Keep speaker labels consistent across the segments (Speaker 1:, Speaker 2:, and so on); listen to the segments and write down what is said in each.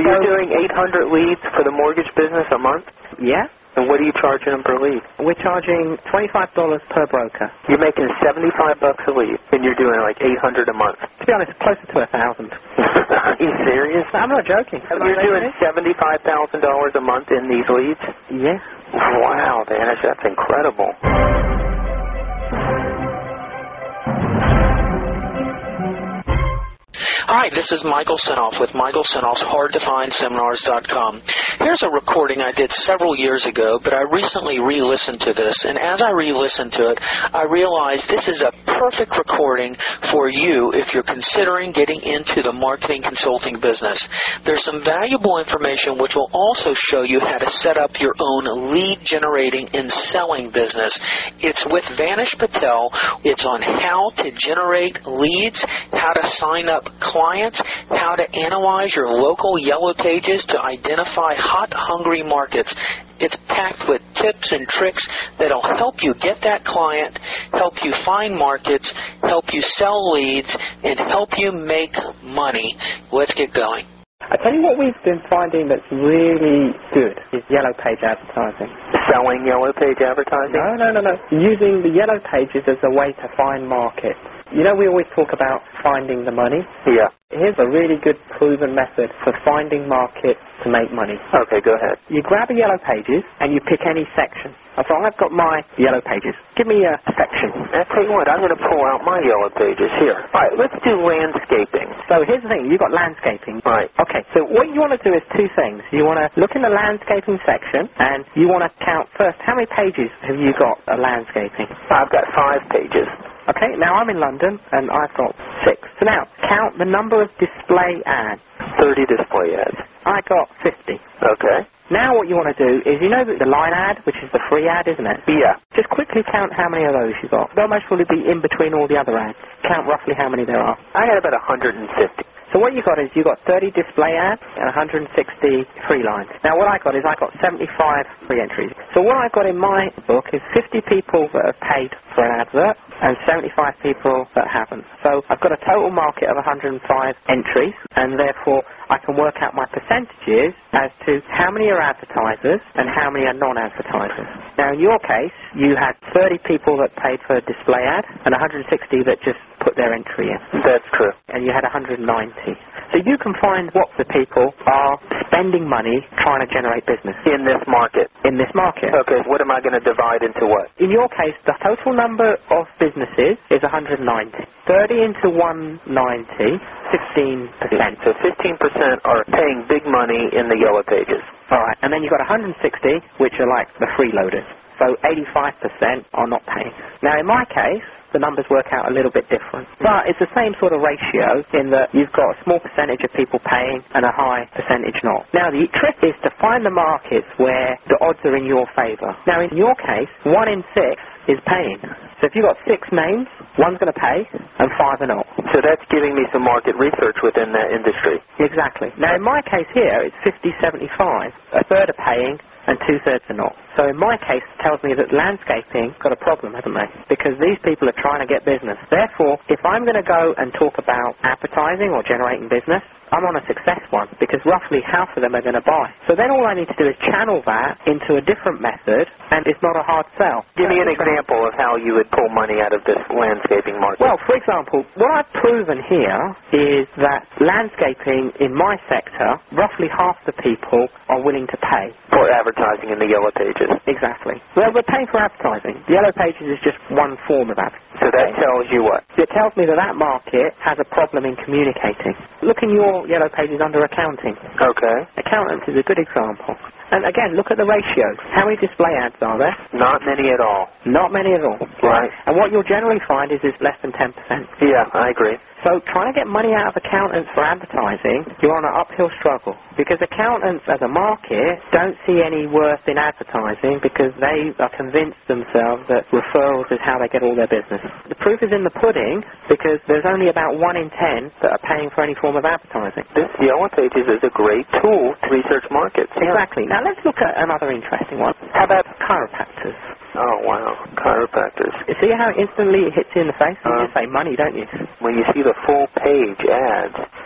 Speaker 1: you're doing 800 leads for the mortgage business a month?
Speaker 2: Yeah.
Speaker 1: And what are you charging them per lead?
Speaker 2: We're charging $25 per broker.
Speaker 1: You're making $75 a lead, and you're doing like 800 a month.
Speaker 2: To be honest, closer to 1,000.
Speaker 1: Are you serious?
Speaker 2: I'm not joking.
Speaker 1: You're doing $75,000 a month in these leads?
Speaker 2: Yes.
Speaker 1: Wow, Vanish, that's incredible.
Speaker 3: Hi, this is Michael Senoff with Michael Senoff's HardToFindSeminars.com. Here's a recording I did several years ago, but I recently re-listened to this, and as I re-listened to it, I realized this is a perfect recording for you if you're considering getting into the marketing consulting business. There's some valuable information which will also show you how to set up your own lead generating and selling business. It's with Vanish Patel. It's on how to generate leads, how to sign up clients, how to analyze your local yellow pages to identify hot, hungry markets. It's packed with tips and tricks that'll help you get that client, help you find markets, help you sell leads, and help you make money. Let's get going.
Speaker 2: I tell you what we've been finding that's really good is yellow page advertising.
Speaker 1: Selling yellow page advertising?
Speaker 2: No. Using the yellow pages as a way to find markets. You know, we always talk about finding the money.
Speaker 1: Yeah.
Speaker 2: Here's a really good proven method for finding markets to make money.
Speaker 1: Okay, go ahead.
Speaker 2: You grab a yellow pages and you pick any section. So I've got my yellow pages. Give me a section.
Speaker 1: I'll tell you what, I'm going to pull out my yellow pages here. All right, let's do landscaping.
Speaker 2: So here's the thing. You've got landscaping.
Speaker 1: Right.
Speaker 2: Okay, so what you want to do is two things. You want to look in the landscaping section and you want to count first how many pages have you got of landscaping.
Speaker 1: I've got 5 pages.
Speaker 2: Okay, now I'm in London and I've got 6. So now, count the number of display ads.
Speaker 1: 30 display ads.
Speaker 2: I got 50.
Speaker 1: Okay.
Speaker 2: Now what you want to do is, you know the line ad, which is the free ad, isn't it?
Speaker 1: Yeah.
Speaker 2: Just quickly count how many of those you got. They'll most probably be in between all the other ads. Count roughly how many there are.
Speaker 1: I had about 150.
Speaker 2: So what you got is you got 30 display ads and 160 free lines. Now what I got is I got 75 free entries. So what I got in my book is 50 people that have paid for an advert and 75 people that haven't. So I've got a total market of 105 entries, and therefore I can work out my percentages as to how many are advertisers and how many are non-advertisers. Now in your case, you had 30 people that paid for a display ad and 160 that just put their entry in.
Speaker 1: That's true.
Speaker 2: And you had 190. So you can find what the people are spending money trying to generate business.
Speaker 1: In this market.
Speaker 2: In this market.
Speaker 1: Okay, what am I going to divide into what?
Speaker 2: In your case, the total number of businesses is 190. 30 into 190, 15%.
Speaker 1: So 15% are paying big money in the yellow pages.
Speaker 2: All right, and then you've got 160, which are like the freeloaders. So 85% are not paying. Now in my case, the numbers work out a little bit different. But it's the same sort of ratio in that you've got a small percentage of people paying and a high percentage not. Now the trick is to find the markets where the odds are in your favour. Now in your case, 1 in 6 is paying. So if you've got 6 names, 1's going to pay and 5 are not.
Speaker 1: So that's giving me some market research within that industry.
Speaker 2: Exactly. Now in my case here, it's 50-75. A third are paying and 2/3 are not. So in my case, it tells me that landscaping got a problem, haven't they? Because these people are trying to get business. Therefore, if I'm going to go and talk about advertising or generating business, I'm on a success one, because roughly half of them are going to buy. So then all I need to do is channel that into a different method, and it's not a hard sell.
Speaker 1: Give me an example of how you would pull money out of this landscaping market.
Speaker 2: Well, for example, what I've proven here is that landscaping in my sector, roughly half the people are willing to pay.
Speaker 1: For advertising in the yellow pages.
Speaker 2: Exactly. Well, we're paying for advertising. The yellow pages is just one form of advertising.
Speaker 1: So that tells you what?
Speaker 2: It tells me that that market has a problem in communicating. Look in your yellow pages under accounting.
Speaker 1: Okay.
Speaker 2: Accountants is a good example. And again, look at the ratios. How many display ads are there?
Speaker 1: Not many at all.
Speaker 2: Not many at all.
Speaker 1: Right.
Speaker 2: And what you'll generally find is it's less than 10%.
Speaker 1: Yeah, I agree.
Speaker 2: So trying to get money out of accountants for advertising, you're on an uphill struggle. Because accountants as a market don't see any worth in advertising because they are convinced themselves that referrals is how they get all their business. The proof is in the pudding because there's only about 1 in 10 that are paying for any form of advertising.
Speaker 1: This Yellow Pages is a great tool to research markets.
Speaker 2: Exactly. Now let's look at another interesting one. How about chiropractors?
Speaker 1: Oh, wow. Chiropractors.
Speaker 2: You see how instantly it hits you in the face? You just say money, don't you?
Speaker 1: When you see the full page ads,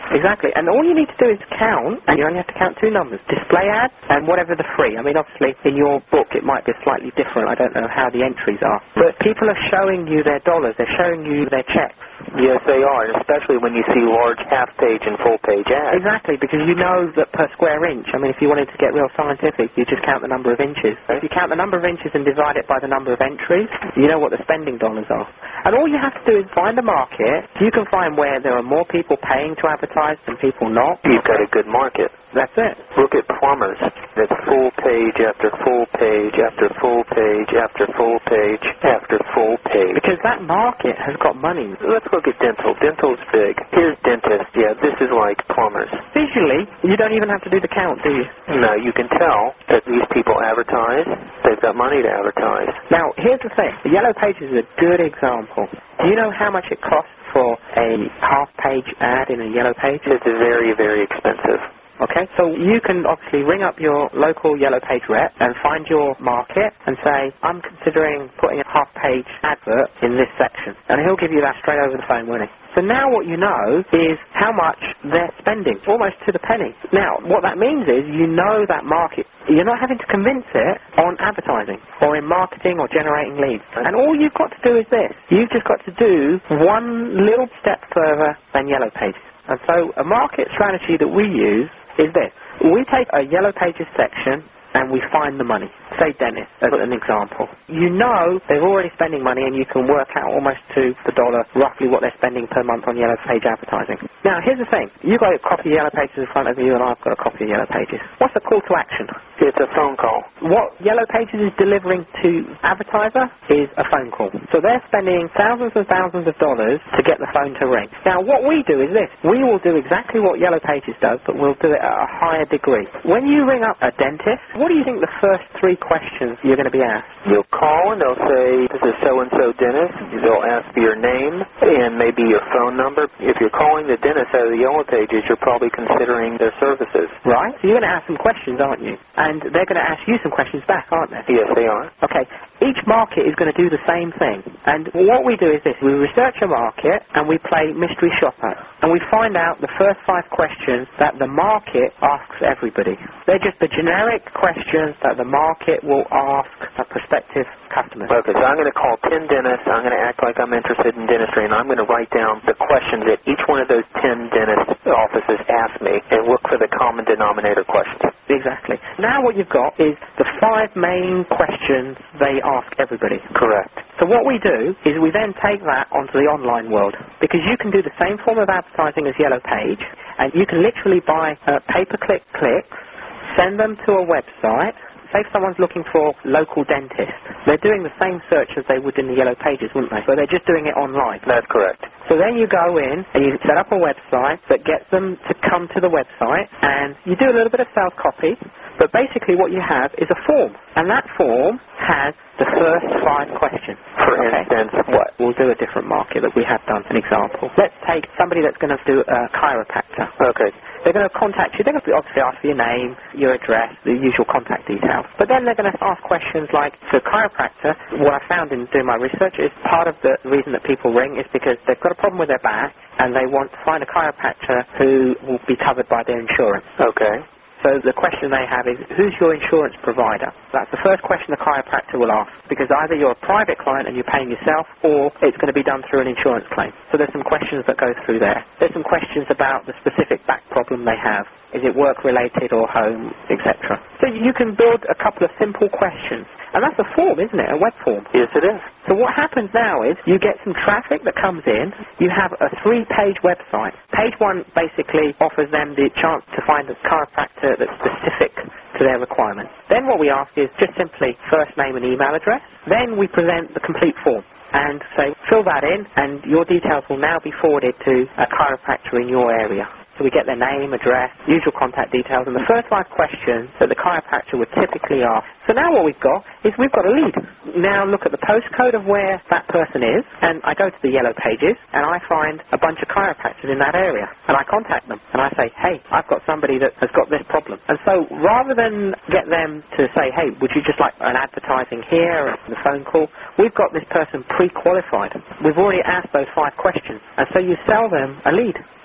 Speaker 2: Exactly. And all you need to do is count, and you only have to count two numbers, display ads and whatever the free. I mean, obviously, in your book, it might be slightly different. I don't know how the entries are. But people are showing you their dollars. They're showing you their checks.
Speaker 1: Yes, they are, and especially when you see large half-page and full-page ads.
Speaker 2: Exactly, because you know that per square inch, I mean, if you wanted to get real scientific, you just count the number of inches. If you count the number of inches and divide it by the number of entries, you know what the spending dollars are. And all you have to do is find a market. You can find where there are more people paying to advertise than people not.
Speaker 1: You've got a good market.
Speaker 2: That's it.
Speaker 1: Look at plumbers. It's full page after full page after full page after full page after full page.
Speaker 2: Because that market has got money.
Speaker 1: Let's look at dental. Dental's big. Here's dentist. Yeah, this is like plumbers.
Speaker 2: Visually, you don't even have to do the count, do you?
Speaker 1: No, you can tell that these people advertise. They've got money to advertise.
Speaker 2: Now, here's the thing. The Yellow Pages is a good example. Do you know how much it costs for a half-page ad in a Yellow Page?
Speaker 1: It's very, very expensive.
Speaker 2: Okay, so you can obviously ring up your local Yellow Page rep and find your market and say, I'm considering putting a half-page advert in this section. And he'll give you that straight over the phone, won't he? So now what you know is how much they're spending, almost to the penny. Now, what that means is you know that market. You're not having to convince it on advertising or in marketing or generating leads. And all you've got to do is this. You've just got to do one little step further than Yellow Pages. And so a market strategy that we use is this. We take a Yellow Pages section and we find the money. Say dentist, as an example. You know they're already spending money and you can work out almost to the dollar roughly what they're spending per month on Yellow Page advertising. Now, here's the thing. You've got a copy of Yellow Pages in front of you and I've got a copy of Yellow Pages. What's the call to action?
Speaker 1: It's a phone call.
Speaker 2: What Yellow Pages is delivering to advertiser is a phone call. So they're spending thousands and thousands of dollars to get the phone to ring. Now, what we do is this. We will do exactly what Yellow Pages does, but we'll do it at a higher degree. When you ring up a dentist, what do you think the first three questions you're going to be asked?
Speaker 1: You'll call and they'll say, this is so-and-so dentist. They'll ask for your name and maybe your phone number. If you're calling the dentist out of the Yellow Pages, you're probably considering their services.
Speaker 2: Right. So you're going to ask some questions, aren't you? And they're going to ask you some questions back, aren't they?
Speaker 1: Yes, they are.
Speaker 2: Okay. Each market is going to do the same thing. And what we do is this. We research a market and we play mystery shopper. And we find out the first 5 questions that the market asks everybody. They're just the generic questions that the market will ask a prospective customers.
Speaker 1: Okay, so I'm going to call 10 dentists. I'm going to act like I'm interested in dentistry, and I'm going to write down the questions that each one of those 10 dentist offices ask me and look for the common denominator questions.
Speaker 2: Exactly. Now what you've got is the 5 main questions they ask everybody.
Speaker 1: Correct.
Speaker 2: So what we do is we then take that onto the online world, because you can do the same form of advertising as Yellow Page, and you can literally buy pay-per-click clicks, send them to a website. Say if someone's looking for local dentist, they're doing the same search as they would in the Yellow Pages, wouldn't they? But they're just doing it online.
Speaker 1: That's correct.
Speaker 2: So then you go in and you set up a website that gets them to come to the website, and you do a little bit of sales copy, but basically what you have is a form, and that form has the first 5 questions.
Speaker 1: For instance, what?
Speaker 2: We'll do a different market that we have done, an example. Let's take somebody that's going to do a chiropractor.
Speaker 1: Okay.
Speaker 2: They're going to contact you. They're going to obviously ask for your name, your address, the usual contact details. But then they're going to ask questions like, for a chiropractor, what I found in doing my research is part of the reason that people ring is because they've got a problem with their back and they want to find a chiropractor who will be covered by their insurance.
Speaker 1: Okay.
Speaker 2: So the question they have is, who's your insurance provider? That's the first question the chiropractor will ask, because either you're a private client and you're paying yourself, or it's going to be done through an insurance claim. So there's some questions that go through there. There's some questions about the specific back problem they have. Is it work-related or home, etc. So you can build a couple of simple questions. And that's a form, isn't it? A web form.
Speaker 1: Yes, it is.
Speaker 2: So what happens now is you get some traffic that comes in. You have a 3-page website. Page 1 basically offers them the chance to find a chiropractor that's specific to their requirements. Then what we ask is just simply first name and email address. Then we present the complete form and say, fill that in, and your details will now be forwarded to a chiropractor in your area. So we get their name, address, usual contact details, and the first 5 questions that the chiropractor would typically ask. So now what we've got is we've got a lead. Now look at the postcode of where that person is, and I go to the Yellow Pages, and I find a bunch of chiropractors in that area, and I contact them, and I say, hey, I've got somebody that has got this problem. And so rather than get them to say, hey, would you just like an advertising here, and the phone call, we've got this person pre-qualified. We've already asked those 5 questions, and so you sell them a lead.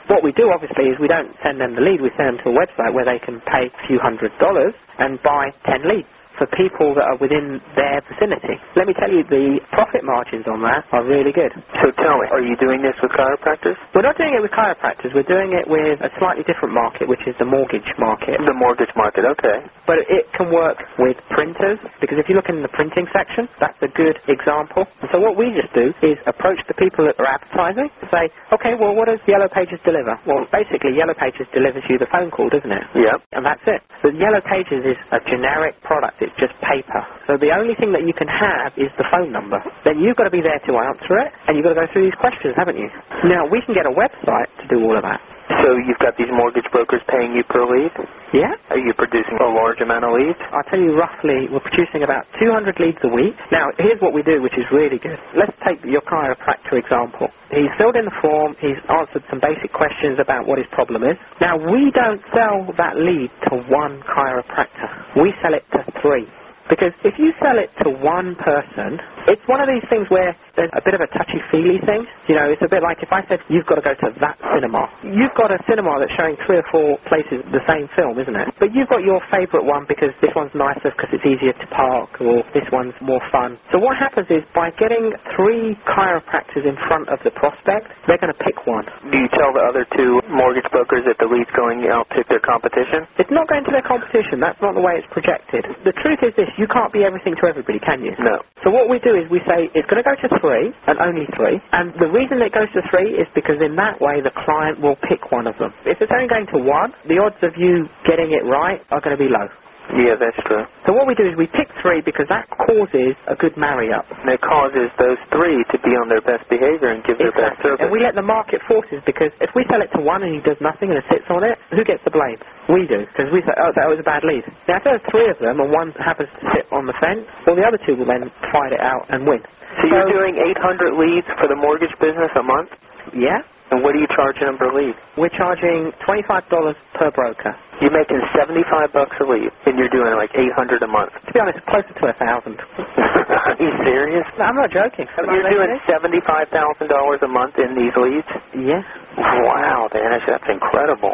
Speaker 2: What we do, obviously, is we don't send them the lead. We send them to a website where they can pay a few $100s and buy 10 leads for people that are within their vicinity. Let me tell you, the profit margins on that are really good.
Speaker 1: So tell me, are you doing this with chiropractors?
Speaker 2: We're not doing it with chiropractors. We're doing it with a slightly different market, which is the mortgage market.
Speaker 1: The mortgage market, okay.
Speaker 2: But it can work with printers, because if you look in the printing section, that's a good example. And so what we just do is approach the people that are advertising and say, okay, well, what does Yellow Pages deliver? Well, basically, Yellow Pages delivers you the phone call, doesn't it?
Speaker 1: Yeah.
Speaker 2: And that's it. The Yellow Pages is a generic product. It's just paper. So the only thing that you can have is the phone number. Then you've got to be there to answer it, and you've got to go through these questions, haven't you? Now, we can get a website to do all of that.
Speaker 1: So you've got these mortgage brokers paying you per lead?
Speaker 2: Yeah.
Speaker 1: Are you producing a large amount of leads?
Speaker 2: I'll tell you roughly, we're producing about 200 leads a week. Now, here's what we do, which is really good. Let's take your chiropractor example. He's filled in the form, he's answered some basic questions about what his problem is. Now, we don't sell that lead to one chiropractor. We sell it to 3. Because if you sell it to one person, it's one of these things where there's a bit of a touchy-feely thing. You know, it's a bit like if I said, you've got to go to that cinema. You've got a cinema that's showing 3 or 4 places the same film, isn't it? But you've got your favourite one because this one's nicer because it's easier to park, or this one's more fun. So what happens is, by getting 3 chiropractors in front of the prospect, they're going to pick one.
Speaker 1: Do you tell the other 2 mortgage brokers that the lead's going out to their competition?
Speaker 2: It's not going to their competition. That's not the way it's projected. The truth is this, you can't be everything to everybody, can you?
Speaker 1: No.
Speaker 2: So what we do is we say it's going to go to 3 and only 3. And the reason it goes to 3 is because in that way the client will pick one of them. If it's only going to 1, the odds of you getting it right are going to be low.
Speaker 1: Yeah, that's true.
Speaker 2: So what we do is we pick 3 because that causes a good marry-up.
Speaker 1: And it causes those 3 to be on their best behavior and give their best service.
Speaker 2: And we let the market forces, because if we sell it to 1 and he does nothing and sits on it, who gets the blame? We do, because we say, oh, that was a bad lead. Now, if there's 3 of them and 1 happens to sit on the fence, well, the other 2 will then fight it out and win.
Speaker 1: So you're doing 800 leads for the mortgage business a month?
Speaker 2: Yeah.
Speaker 1: And what do you charge them per lead?
Speaker 2: We're charging $25 per broker.
Speaker 1: You're making $75 a lead, and you're doing like 800 a month.
Speaker 2: To be honest, closer to 1,000.
Speaker 1: Are you serious?
Speaker 2: No, I'm not joking.
Speaker 1: You're doing $75,000 a month in these leads?
Speaker 2: Yeah.
Speaker 1: Wow, Dennis, that's incredible.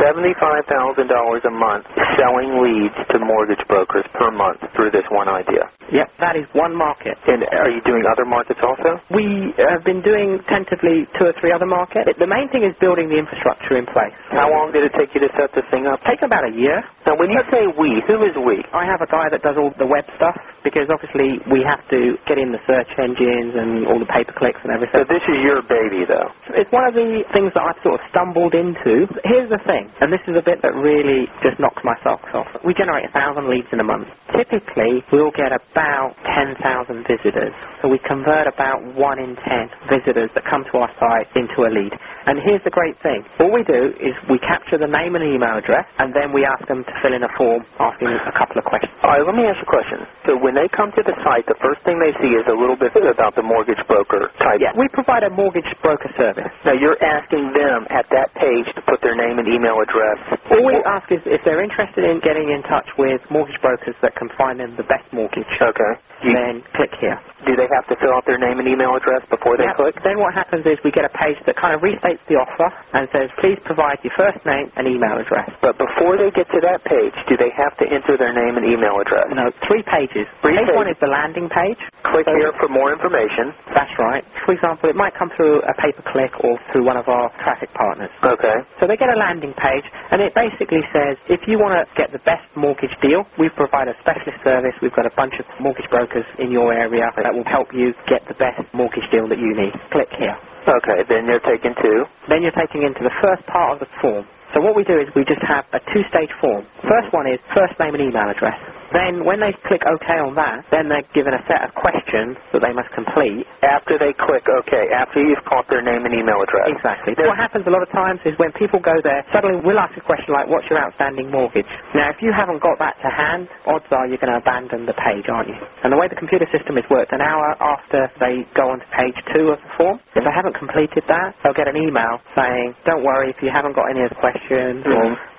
Speaker 1: $75,000 a month selling leads to mortgage brokers per month through this one idea.
Speaker 2: Yep, that is one market.
Speaker 1: And are you doing other markets also?
Speaker 2: We have been doing tentatively 2 or 3 other markets. The main thing is building the infrastructure in place.
Speaker 1: How long did it take you to set this thing up?
Speaker 2: Take about a year.
Speaker 1: Now, when you say we, who is we?
Speaker 2: I have a guy that does all the web stuff, because obviously we have to get in the search engines and all the pay-per-clicks and everything.
Speaker 1: So this is your baby, though?
Speaker 2: It's one of the things that I've sort of stumbled into. Here's the thing, and this is a bit that really just knocks my socks off. We generate 1,000 leads in a month. Typically, we'll get about 10,000 visitors. So we convert about 1 in 10 visitors that come to our site into a lead. And here's the great thing. All we do is we capture the name and email address, and then we ask them to fill in a form asking a couple of questions.
Speaker 1: All right, let me ask you a question. So when they come to the site, the first thing they see is a little bit about the mortgage broker type.
Speaker 2: Yeah, we provide a mortgage broker service.
Speaker 1: Now, you're asking them at that page to put their name and email address.
Speaker 2: All we ask is if they're interested in getting in touch with mortgage brokers that can find them the best mortgage.
Speaker 1: Okay.
Speaker 2: Then click here.
Speaker 1: Do they have to fill out their name and email address before they click?
Speaker 2: Then what happens is we get a page that kind of restates the offer and says, please provide your first name and email address.
Speaker 1: But before they get to that page, do they have to enter their name and email address?
Speaker 2: No, 3 pages. Page 1 is the landing page.
Speaker 1: Click here for more information.
Speaker 2: That's right. For example, it might come through a pay-per-click or through one of our traffic partners.
Speaker 1: Okay.
Speaker 2: So they get a landing page, and it basically says, if you want to get the best mortgage deal, we provide a specialist service. We've got a bunch of mortgage brokers in your area that will help you get the best mortgage deal that you need. Click here.
Speaker 1: Okay, then you're taken to?
Speaker 2: Then you're taken into the first part of the form. So what we do is we just have a 2-stage form. First one is first name and email address. Then when they click OK on that, then they're given a set of questions that they must complete.
Speaker 1: After they click OK, after you've caught their name and email address.
Speaker 2: Exactly. What happens a lot of times is when people go there, suddenly we'll ask a question like, what's your outstanding mortgage? Now, if you haven't got that to hand, odds are you're going to abandon the page, aren't you? And the way the computer system is worked, an hour after they go on to page 2 of the form, if they haven't completed that, they'll get an email saying, don't worry, if you haven't got any of the questions, or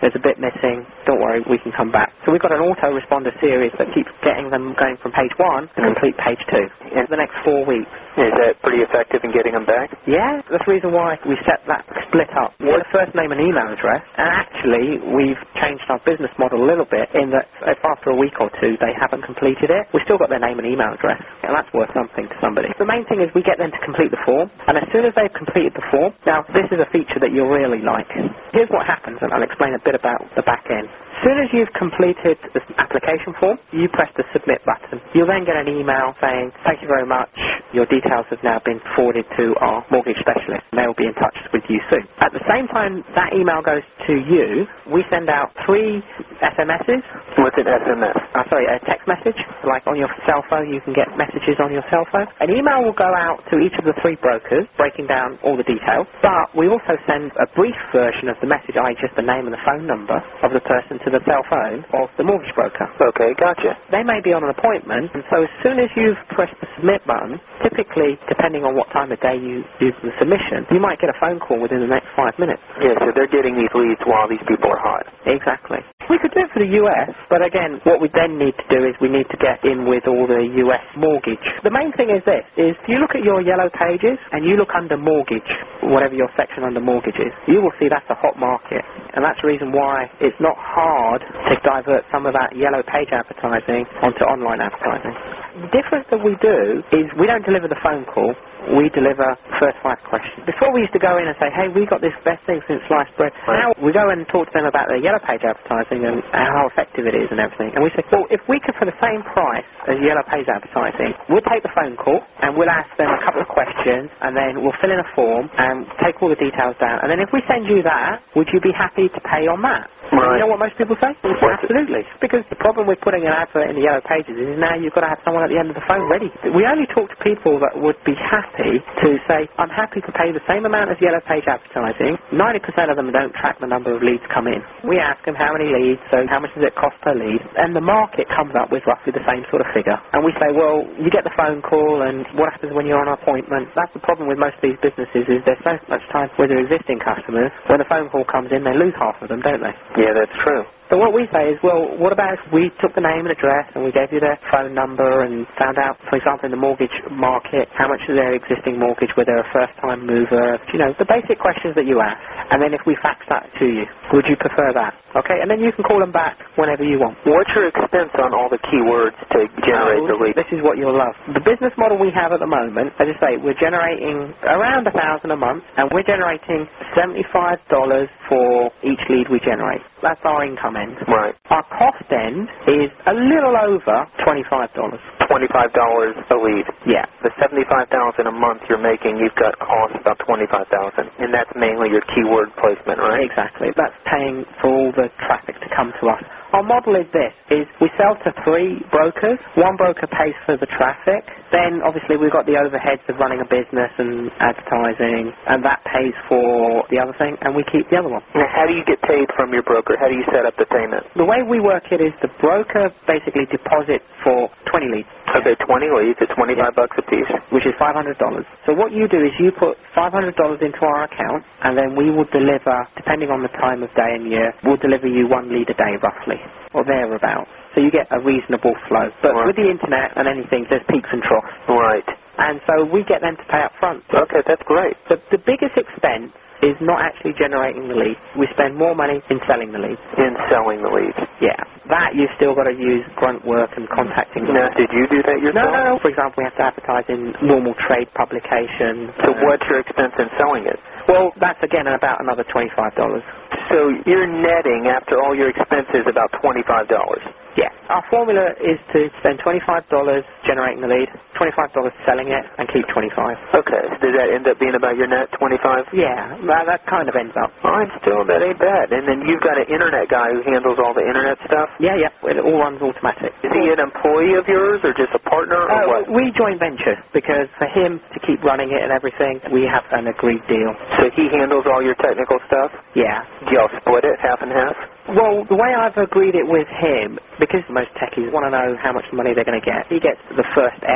Speaker 2: there's a bit missing, don't worry, we can come back. So we've got an autoresponder series that keeps getting them going from page 1 to complete page 2 in the next 4 weeks.
Speaker 1: Is that pretty effective in getting them back?
Speaker 2: Yeah, that's the reason why we set that split up. With a first name and email address, and actually we've changed our business model a little bit in that if after a week or two they haven't completed it, we've still got their name and email address, and that's worth something to somebody. The main thing is we get them to complete the form, and as soon as they've completed the form, now this is a feature that you'll really like. Here's what happens, and I'll explain a bit about the back end. As soon as you've completed the application form, you press the submit button. You'll then get an email saying, thank you very much, your details have now been forwarded to our mortgage specialist, and they will be in touch with you soon. At the same time that email goes to you, we send out 3 SMSs.
Speaker 1: What's an SMS?
Speaker 2: A text message. Like on your cell phone, you can get messages on your cell phone. An email will go out to each of the 3 brokers, breaking down all the details, but we also send a brief version of the message, i.e. just the name and the phone number of the person to the cell phone of the mortgage broker.
Speaker 1: Okay, gotcha.
Speaker 2: They may be on an appointment, and so as soon as you've pressed the submit button, typically, depending on what time of day you do the submission, you might get a phone call within the next 5 minutes.
Speaker 1: Yeah, so they're getting these leads while these people are hot.
Speaker 2: Exactly. We could do it for the US, but again, what we then need to do is we need to get in with all the US mortgage. The main thing is this, is if you look at your yellow pages and you look under mortgage, whatever your section under mortgage is, you will see that's a hot market. And that's the reason why it's not hard to divert some of that yellow page advertising onto online advertising. The difference that we do is we don't deliver the phone call, we deliver first 5 questions. Before we used to go in and say, hey, we got this best thing since sliced bread. Now we go and talk to them about their yellow page advertising and how effective it is and everything. And we say, well, if we could for the same price as yellow page advertising, we'll take the phone call and we'll ask them a couple of questions and then we'll fill in a form and take all the details down. And then if we send you that, would you be happy to pay on that?
Speaker 1: Right.
Speaker 2: You know what most people say? Absolutely. Because the problem with putting an advert in the yellow pages is now you've got to have someone at the end of the phone ready. We only talk to people that would be happy to say, I'm happy to pay the same amount as yellow page advertising. 90% of them don't track the number of leads come in. We ask them how many leads, so how much does it cost per lead? And the market comes up with roughly the same sort of figure. And we say, well, you get the phone call and what happens when you're on an appointment? That's the problem with most of these businesses is there's so much time with their existing customers. When the phone call comes in, they lose half of them, don't they?
Speaker 1: Yeah, that's true.
Speaker 2: So what we say is, well, what about if we took the name and address and we gave you their phone number and found out, for example, in the mortgage market, how much is their existing mortgage, whether they're a first-time mover, you know, the basic questions that you ask. And then if we fax that to you, would you prefer that? Okay, and then you can call them back whenever you want.
Speaker 1: What's your expense on all the keywords to generate the lead?
Speaker 2: This is what you'll love. The business model we have at the moment, as I say, we're generating around $1,000 a month, and we're generating $75 for each lead we generate. That's our income end.
Speaker 1: Right.
Speaker 2: Our cost end is a little over $25.
Speaker 1: $25 a lead.
Speaker 2: Yeah.
Speaker 1: The $75,000 a month you're making, you've got costs about $25,000, and that's mainly your keyword placement, right?
Speaker 2: Exactly. That's paying for all the traffic to come to us. Our model is this, is we sell to 3 brokers. 1 broker pays for the traffic. Then, obviously, we've got the overheads of running a business and advertising, and that pays for the other thing, and we keep the other one.
Speaker 1: Now, how do you get paid from your broker? How do you set up the payment?
Speaker 2: The way we work it is the broker basically deposits for 20 leads.
Speaker 1: Okay, 20 leads at $25 a piece.
Speaker 2: Which is $500. So what you do is you put $500 into our account, and then we will deliver, depending on the time of day and year, we'll deliver you 1 lead a day, roughly, or thereabouts. So you get a reasonable flow. But
Speaker 1: right.
Speaker 2: with the internet and anything, there's peaks and troughs.
Speaker 1: Right.
Speaker 2: And so we get them to pay up front.
Speaker 1: Okay, that's great.
Speaker 2: But the biggest expense is not actually generating the lead. We spend more money in selling the leads.
Speaker 1: In selling the leads.
Speaker 2: Yeah. That you've still got to use grunt work and contacting them.
Speaker 1: Now, did you do that yourself?
Speaker 2: No. For example, we have to advertise in normal trade publications.
Speaker 1: So what's your expense in selling it?
Speaker 2: Well, that's again about another $25.
Speaker 1: So you're netting after all your expenses about $25.
Speaker 2: Yeah. Our formula is to spend $25 generating the lead, $25 selling it, and keep $25.
Speaker 1: Okay. Does that end up being about your net, $25?
Speaker 2: Yeah. That kind of ends up.
Speaker 1: All right, still, that ain't bad. And then you've got an internet guy who handles all the internet stuff?
Speaker 2: Yeah. It all runs automatic.
Speaker 1: Is he an employee of yours or just a partner or what?
Speaker 2: We joint venture because for him to keep running it and everything, we have an agreed deal.
Speaker 1: So he handles all your technical stuff?
Speaker 2: Yeah.
Speaker 1: Do y'all split it half and half?
Speaker 2: Well, the way I've agreed it with him, because most techies want to know how much money they're going to get, he gets the first X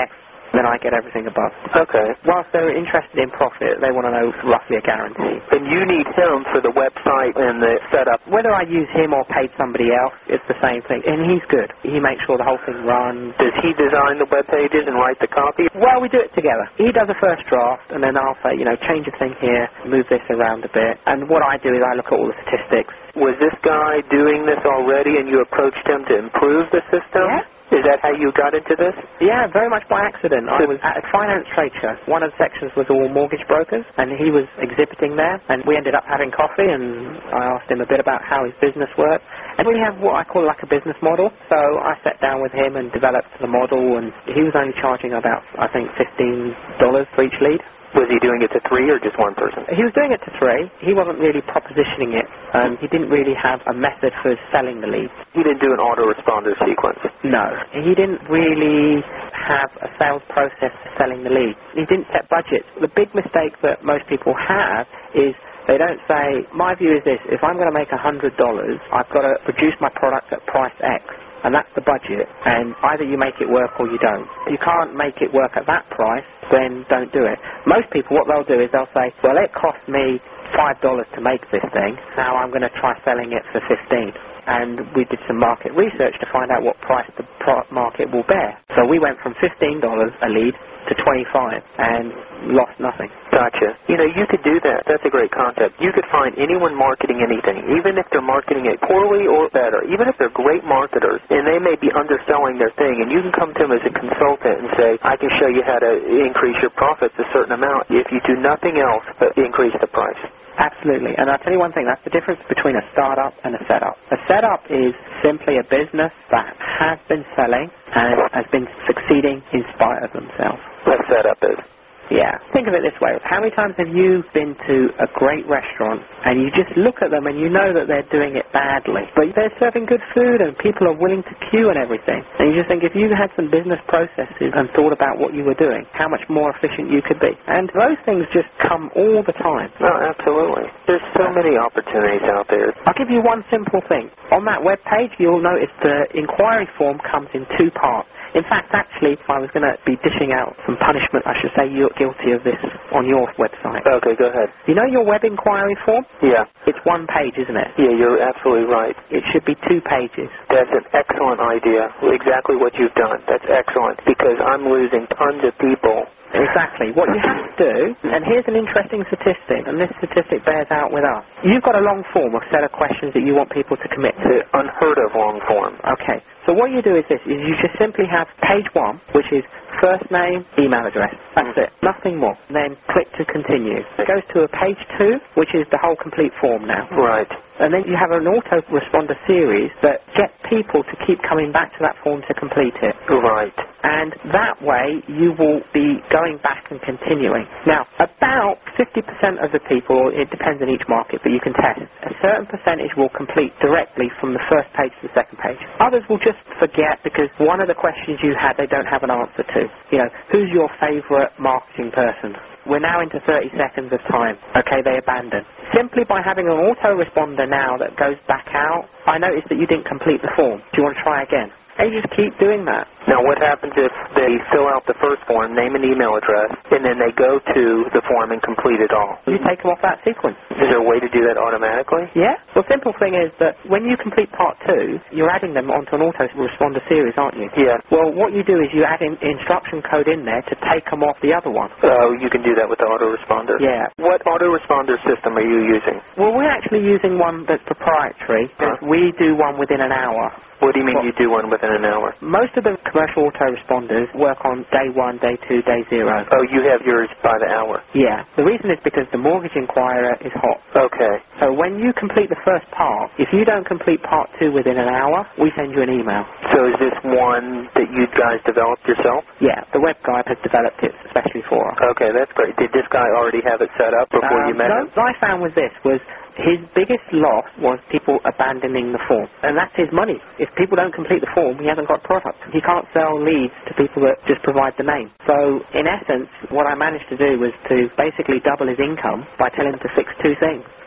Speaker 2: then I get everything above.
Speaker 1: Okay.
Speaker 2: Whilst they're interested in profit, they want to know roughly a guarantee.
Speaker 1: And you need him for the website and the setup.
Speaker 2: Whether I use him or paid somebody else, it's the same thing. And he's good. He makes sure the whole thing runs.
Speaker 1: Does he design the web pages and write the copy?
Speaker 2: Well, we do it together. He does a first draft, and then I'll say, change a thing here, move this around a bit. And what I do is I look at all the statistics.
Speaker 1: Was this guy doing this already and you approached him to improve the system?
Speaker 2: Yeah.
Speaker 1: Is that how you got into this?
Speaker 2: Yeah, very much by accident. I was at a finance trade show. One of the sections was all mortgage brokers, and he was exhibiting there, and we ended up having coffee, and I asked him a bit about how his business worked. And we have what I call like a business model. So I sat down with him and developed the model, and he was only charging about, I think, $15 for each lead.
Speaker 1: Was he doing it to 3 or just one person?
Speaker 2: He was doing it to 3. He wasn't really propositioning it, and he didn't really have a method for selling the leads.
Speaker 1: He didn't do an autoresponder sequence?
Speaker 2: No. He didn't really have a sales process for selling the leads. He didn't set budgets. The big mistake that most people have is they don't say, my view is this, if I'm going to make $100, I've got to produce my product at price X. And that's the budget, and either you make it work or you don't. If you can't make it work at that price, then don't do it. Most people, what they'll do is they'll say, well, it cost me $5 to make this thing, now I'm going to try selling it for $15. And we did some market research to find out what price the market will bear. So we went from $15 a lead to $25 and lost nothing.
Speaker 1: Gotcha. You could do that. That's a great concept. You could find anyone marketing anything, even if they're marketing it poorly or better, even if they're great marketers, and they may be underselling their thing, and you can come to them as a consultant and say, I can show you how to increase your profits a certain amount if you do nothing else but increase the price.
Speaker 2: Absolutely. And I'll tell you one thing, that's the difference between a startup and a setup. A setup is simply a business that has been selling and has been succeeding in spite of themselves.
Speaker 1: What a setup is.
Speaker 2: Yeah. Think of it this way. How many times have you been to a great restaurant and you just look at them and you know that they're doing it badly, but they're serving good food and people are willing to queue and everything. And you just think if you had some business processes and thought about what you were doing, how much more efficient you could be. And those things just come all the time.
Speaker 1: No, absolutely. There's so many opportunities out there.
Speaker 2: I'll give you one simple thing. On that web page, you'll notice the inquiry form comes in 2 parts. In fact, actually, if I was going to be dishing out some punishment, I should say you're guilty of this on your website.
Speaker 1: Okay, go ahead.
Speaker 2: You know your web inquiry form?
Speaker 1: Yeah.
Speaker 2: It's 1 page, isn't it?
Speaker 1: Yeah, you're absolutely right.
Speaker 2: It should be 2 pages.
Speaker 1: That's an excellent idea. Exactly what you've done. That's excellent, because I'm losing tons of people.
Speaker 2: Exactly. What you have to do, and here's an interesting statistic, and this statistic bears out with us. You've got a long form, a set of questions that you want people to commit to.
Speaker 1: Unheard of long form.
Speaker 2: Okay. So what you do is this, is you just simply have page 1, which is first name, email address. That's it. Nothing more. Then click to continue. It goes to a page 2, which is the whole complete form now.
Speaker 1: Right.
Speaker 2: And then you have an autoresponder series that get people to keep coming back to that form to complete it.
Speaker 1: Right.
Speaker 2: And that way you will be going back and continuing. Now, about 50% of the people, it depends on each market, but you can test, a certain percentage will complete directly from the first page to the second page. Others will just forget because one of the questions you had they don't have an answer to. Who's your favorite marketing person? We're now into 30 seconds of time. Okay, they abandon. Simply by having an autoresponder now that goes back out, I noticed that you didn't complete the form. Do you want to try again? They just keep doing that.
Speaker 1: Now, what happens if they fill out the first form, name and email address, and then they go to the form and complete it all?
Speaker 2: You take them off that sequence.
Speaker 1: Is there a way to do that automatically?
Speaker 2: Yeah. The simple thing is that when you complete part 2, you're adding them onto an autoresponder series, aren't you?
Speaker 1: Yeah.
Speaker 2: Well, what you do is you add in instruction code in there to take them off the other one.
Speaker 1: Oh, you can do that with the autoresponder?
Speaker 2: Yeah.
Speaker 1: What autoresponder system are you using?
Speaker 2: Well, we're actually using one that's proprietary. We do one within an hour.
Speaker 1: What do you mean you do one within an hour?
Speaker 2: Most of the commercial autoresponders work on day 1, day 2, day 0.
Speaker 1: Oh, you have yours by the hour?
Speaker 2: Yeah. The reason is because the mortgage inquirer is hot.
Speaker 1: Okay.
Speaker 2: So when you complete the first part, if you don't complete part 2 within an hour, we send you an email.
Speaker 1: So is this one that you guys developed yourself?
Speaker 2: Yeah. The web guy has developed it especially for us.
Speaker 1: Okay, that's great. Did this guy already have it set up before you met him?
Speaker 2: What I found was this, was his biggest loss was people abandoning the form. And that's his money. If people don't complete the form, he hasn't got product. He can't sell leads to people that just provide the name. So, in essence, what I managed to do was to basically double his income by telling him to fix 2 things.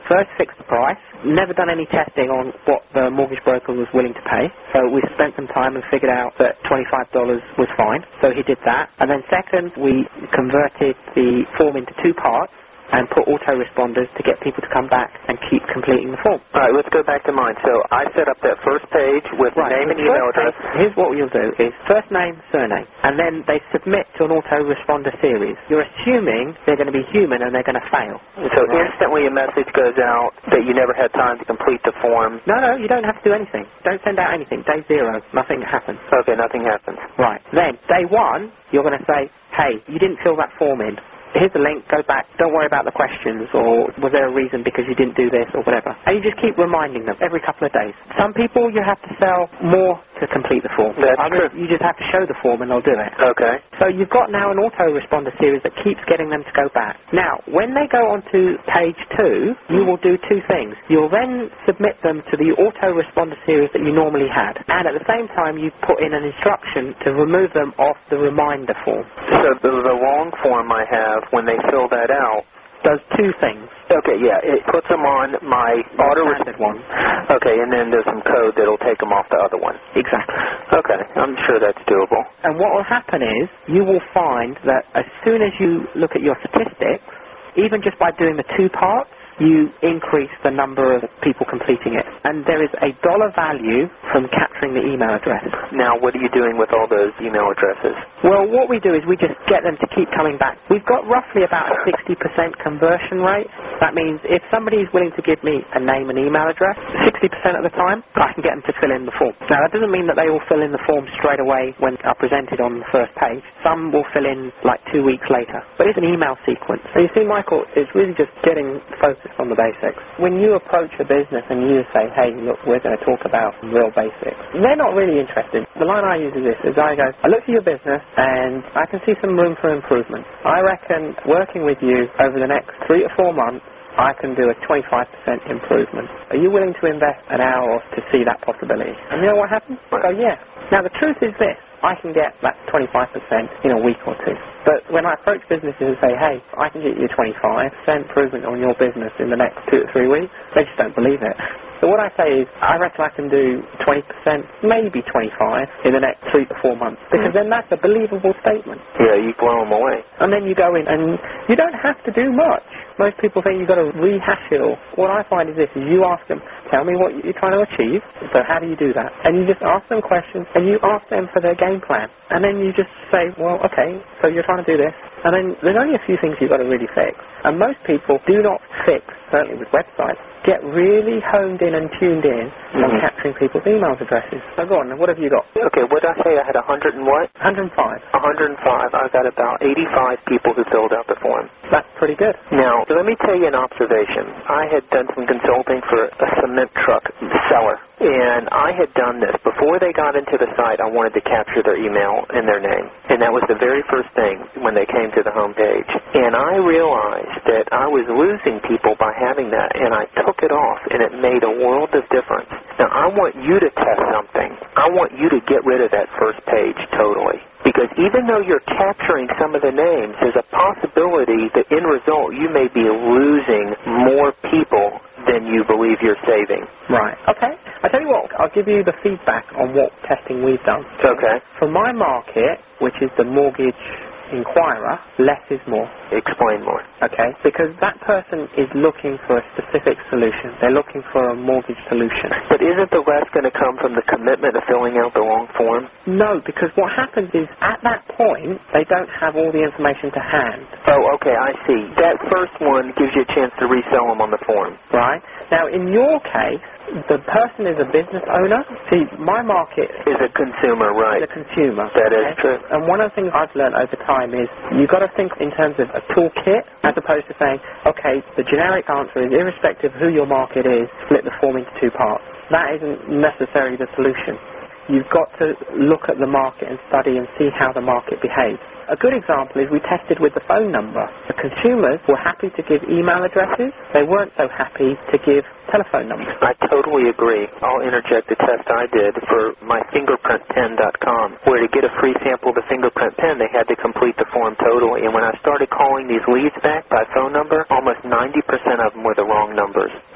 Speaker 2: first fixed the price, never done any testing on what the mortgage broker was willing to pay. So we spent some time and figured out that $25 was fine. So he did that. And then second, we converted the form into 2 parts and put autoresponders to get people to come back and keep completing the form.
Speaker 1: All right, let's go back to mine. So I set up that first page with name and email address.
Speaker 2: Here's what you'll do is first name, surname, and then they submit to an autoresponder series. You're assuming they're going to be human and they're going to fail.
Speaker 1: So instantly a message goes out that you never had time to complete the form.
Speaker 2: No, you don't have to do anything. Don't send out anything. Day 0, nothing happens.
Speaker 1: Okay, nothing happens.
Speaker 2: Right. Then, day 1, you're going to say, hey, you didn't fill that form in. Here's the link, go back, don't worry about the questions, or was there a reason because you didn't do this, or whatever. And you just keep reminding them every couple of days. Some people you have to sell more to complete the form.
Speaker 1: That's
Speaker 2: Others,
Speaker 1: true.
Speaker 2: you just have to show the form and they'll do it.
Speaker 1: Okay.
Speaker 2: So you've got now an autoresponder series that keeps getting them to go back. Now, when they go onto page 2, you will do 2 things. You'll then submit them to the autoresponder series that you normally had. And at the same time, you put in an instruction to remove them off the reminder form.
Speaker 1: So the long form I have, when they fill that out,
Speaker 2: does 2 things.
Speaker 1: okay, yeah, it puts them on my
Speaker 2: Standard one.
Speaker 1: Okay, and then there's some code that'll take them off the other one.
Speaker 2: Exactly.
Speaker 1: Okay, I'm sure that's doable.
Speaker 2: And what will happen is you will find that as soon as you look at your statistics, even just by doing the 2 parts, you increase the number of people completing it. And there is a dollar value from capturing the email address.
Speaker 1: Now, what are you doing with all those email addresses?
Speaker 2: Well, what we do is we just get them to keep coming back. We've got roughly about a 60% conversion rate. That means if somebody is willing to give me a name and email address, 60% of the time, I can get them to fill in the form. Now, that doesn't mean that they all fill in the form straight away when are presented on the first page. Some will fill in like 2 weeks later. But it's an email sequence. So you see, Michael, it's really just getting focused on the basics. When you approach a business and you say, hey, look, we're going to talk about real basics, they're not really interested. The line I use is this, is I go, I look at your business and I can see some room for improvement. I reckon working with you over the next 3 to 4 months, I can do a 25% improvement. Are you willing to invest an hour to see that possibility? And you know what happens? I go, yeah. Now, the truth is this. I can get that 25% in a week or 2. But when I approach businesses and say, hey, I can get you 25% improvement on your business in the next 2 to 3 weeks, they just don't believe it. So what I say is, I reckon I can do 20%, maybe 25% in the next 3 to 4 months. Because then that's a believable statement.
Speaker 1: Yeah, you blow them away.
Speaker 2: And then you go in and you don't have to do much. Most people think you've got to rehash it all. What I find is this, is you ask them, tell me what you're trying to achieve, so how do you do that? And you just ask them questions, and you ask them for their game plan. And then you just say, well, okay, so you're trying to do this. And then there's only a few things you've got to really fix. And most people do not fix, certainly with websites, get really honed in and tuned in on capturing people's email addresses. So go on, what have you got?
Speaker 1: Okay, what did I say? I had 100 and what?
Speaker 2: 105.
Speaker 1: 105. I've got about 85 people who filled out the form.
Speaker 2: That's pretty good.
Speaker 1: Now, let me tell you an observation. I had done some consulting for a cement truck seller, and I had done this. Before they got into the site, I wanted to capture their email and their name, and that was the very first thing when they came to the home page. And I realized that I was losing people by having that, and I took it off, and it made a world of difference. Now, I want you to test something. I want you to get rid of that first page totally. Because even though you're capturing some of the names, there's a possibility that in result you may be losing more people than you believe you're saving.
Speaker 2: Right. Okay. I tell you what, I'll give you the feedback on what testing we've done.
Speaker 1: Okay.
Speaker 2: For my market, which is the mortgage inquirer, less is more.
Speaker 1: Explain more.
Speaker 2: Okay? Because that person is looking for a specific solution. They're looking for a mortgage solution.
Speaker 1: But isn't the rest going to come from the commitment of filling out the long form?
Speaker 2: No, because what happens is at that point, they don't have all the information to hand.
Speaker 1: Oh, okay, I see. That first one gives you a chance to resell them on the form.
Speaker 2: Right? Now, in your case, the person is a business owner. See, my market
Speaker 1: is a consumer, right?
Speaker 2: Is a consumer.
Speaker 1: That is true.
Speaker 2: And one of the things I've learned over time is you've got to think in terms of a toolkit as opposed to saying, okay, the generic answer is irrespective of who your market is, split the form into 2 parts. That isn't necessarily the solution. You've got to look at the market and study and see how the market behaves. A good example is we tested with the phone number. The consumers were happy to give email addresses. They weren't so happy to give telephone numbers.
Speaker 1: I totally agree. I'll interject the test I did for my fingerprintpen.com, where to get a free sample of the fingerprint pen, they had to complete the form totally. And when I started calling these leads back by phone number, almost 90% of them were the wrong numbers.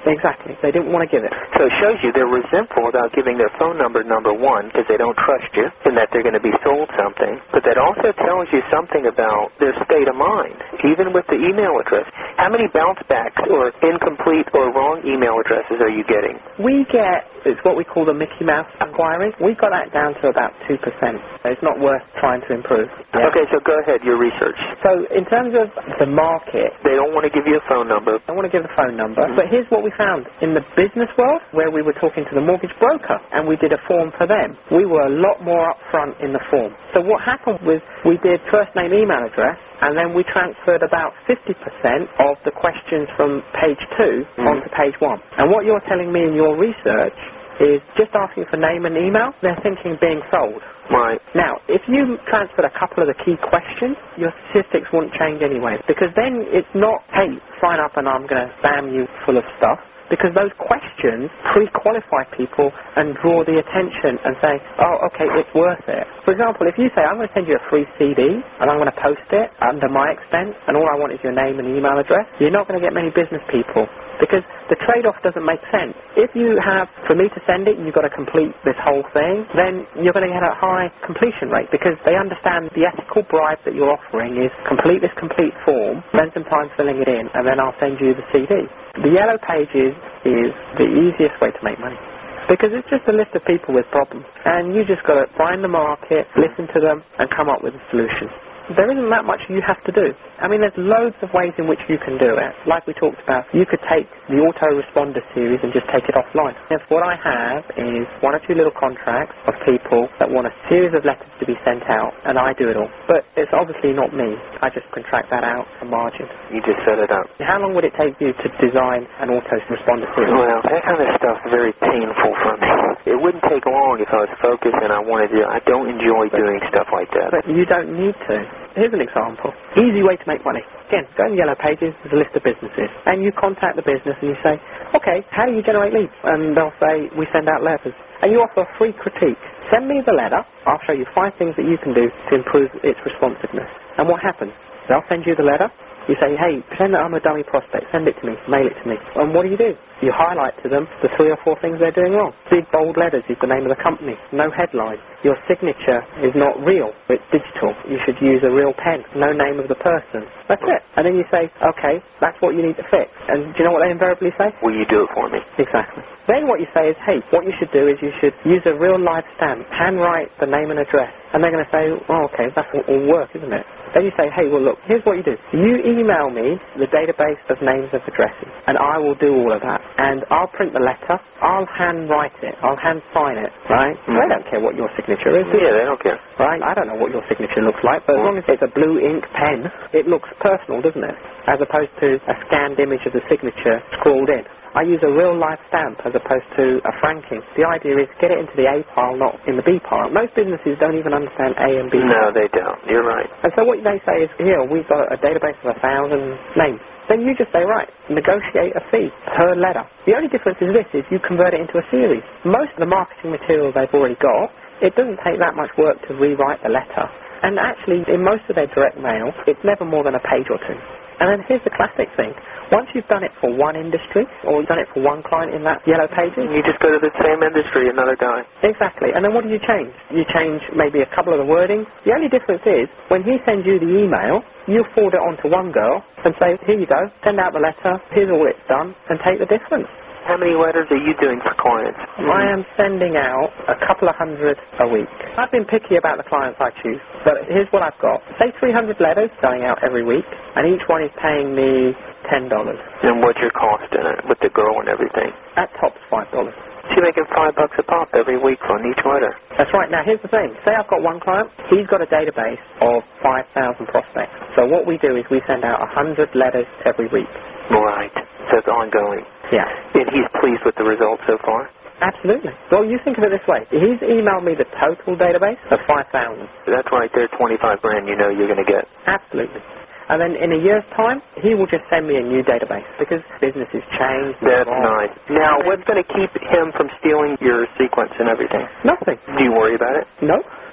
Speaker 2: Exactly. They didn't want to give it.
Speaker 1: So it shows you they're resentful about giving their phone number, number one, because they don't trust you and that they're going to be sold something. But that also tells you something about their state of mind, even with the email address. How many bounce backs or incomplete or wrong email addresses are you getting?
Speaker 2: We get, it's what we call the Mickey Mouse inquiries. We got that down to about 2%. So it's not worth trying to improve. Yeah.
Speaker 1: Okay, so go ahead, your research.
Speaker 2: So in terms of the market,
Speaker 1: they don't want to give you a phone number.
Speaker 2: They want to give a phone number. But here's what we found. In the business world, where we were talking to the mortgage broker and we did a form for them, we were a lot more upfront in the form. So what happened was we did first name, email address, and then we transferred about 50% of the questions from page 2 onto page 1. And what you're telling me in your research is just asking for name and email, they're thinking being sold.
Speaker 1: Right.
Speaker 2: Now, if you transferred a couple of the key questions, your statistics wouldn't change anyway. Because then it's not, hey, sign up and I'm going to spam you full of stuff. Because those questions pre-qualify people and draw the attention and say, oh, okay, it's worth it. For example, if you say, I'm going to send you a free CD and I'm going to post it under my expense and all I want is your name and email address, you're not going to get many business people. Because the trade-off doesn't make sense. If you have, for me to send it, you've got to complete this whole thing, then you're going to get a high completion rate because they understand the ethical bribe that you're offering is complete this complete form, spend some time filling it in, and then I'll send you the CD. The Yellow Pages is the easiest way to make money. Because it's just a list of people with problems. And you just got to find the market, listen to them, and come up with a solution. There isn't that much you have to do. I mean, there's loads of ways in which you can do it. Like we talked about, you could take the autoresponder series and just take it offline. If what I have is 1 or 2 little contracts of people that want a series of letters to be sent out, and I do it all. But it's obviously not me. I just contract that out for margin.
Speaker 1: You just set it up.
Speaker 2: How long would it take you to design an autoresponder series?
Speaker 1: Well, that kind of stuff is very painful for me. It wouldn't take long if I was focused and I wanted to. I don't enjoy doing stuff like that.
Speaker 2: But you don't need to. Here's an example. Easy way to make money. Again, go in the Yellow Pages, there's a list of businesses. And you contact the business and you say, okay, how do you generate leads? And they'll say, we send out letters. And you offer a free critique. Send me the letter. I'll show you 5 things that you can do to improve its responsiveness. And what happens? They'll send you the letter. You say, hey, pretend that I'm a dummy prospect. Send it to me. Mail it to me. And what do? You highlight to them the 3 or 4 things they're doing wrong. Big, bold letters is the name of the company. No headline. Your signature is not real. It's digital. You should use a real pen. No name of the person. That's it. And then you say, okay, that's what you need to fix. And do you know what they invariably say?
Speaker 1: Will you do it for me?
Speaker 2: Exactly. Then what you say is, hey, what you should do is you should use a real live stamp. Handwrite the name and address. And they're going to say, oh, okay, that's all work, isn't it? Then you say, hey, well, look, here's what you do. You email me the database of names of addresses, and I will do all of that. And I'll print the letter. I'll hand-write it. I'll hand-sign it, right? They don't care what your signature is.
Speaker 1: Yeah, they don't care.
Speaker 2: Right? I don't know what your signature looks like, but as long as it's a blue ink pen, it looks personal, doesn't it? As opposed to a scanned image of the signature scrawled in. I use a real live stamp as opposed to a franking. The idea is get it into the A pile, not in the B pile. Most businesses don't even understand A and B.
Speaker 1: No, they don't. You're right.
Speaker 2: And so what they say is, here, we've got a database of 1,000 names. Then you just say, right, negotiate a fee per letter. The only difference is this, is you convert it into a series. Most of the marketing material they've already got, it doesn't take that much work to rewrite the letter. And actually, in most of their direct mail, it's never more than a page or 2. And then here's the classic thing. Once you've done it for one industry, or you've done it for one client in that Yellow Pages,
Speaker 1: you just go to the same industry, another guy.
Speaker 2: Exactly. And then what do you change? You change maybe a couple of the wording. The only difference is, when he sends you the email, you forward it on to one girl and say, here you go, send out the letter, here's all it's done, and take the difference.
Speaker 1: How many letters are you doing for clients?
Speaker 2: I am sending out a couple of hundred a week. I've been picky about the clients I choose, but here's what I've got. Say 300 letters going out every week, and each one is paying me $10.
Speaker 1: And what's your cost in it, with the girl and everything?
Speaker 2: At tops, $5.
Speaker 1: So you're making $5 a pop every week on each letter.
Speaker 2: That's right. Now, here's the thing. Say I've got one client. He's got a database of 5,000 prospects. So what we do is we send out 100 letters every week.
Speaker 1: Right. So it's ongoing.
Speaker 2: Yeah.
Speaker 1: And he's pleased with the results so far?
Speaker 2: Absolutely. Well, you think of it this way. He's emailed me the total database of 5,000.
Speaker 1: That's right there, 25 grand you know you're going to get.
Speaker 2: Absolutely. And then in a year's time, he will just send me a new database because business has changed.
Speaker 1: That's nice. Now, what's going to keep him from stealing your sequence and everything?
Speaker 2: Nothing.
Speaker 1: Do you worry about it?
Speaker 2: No.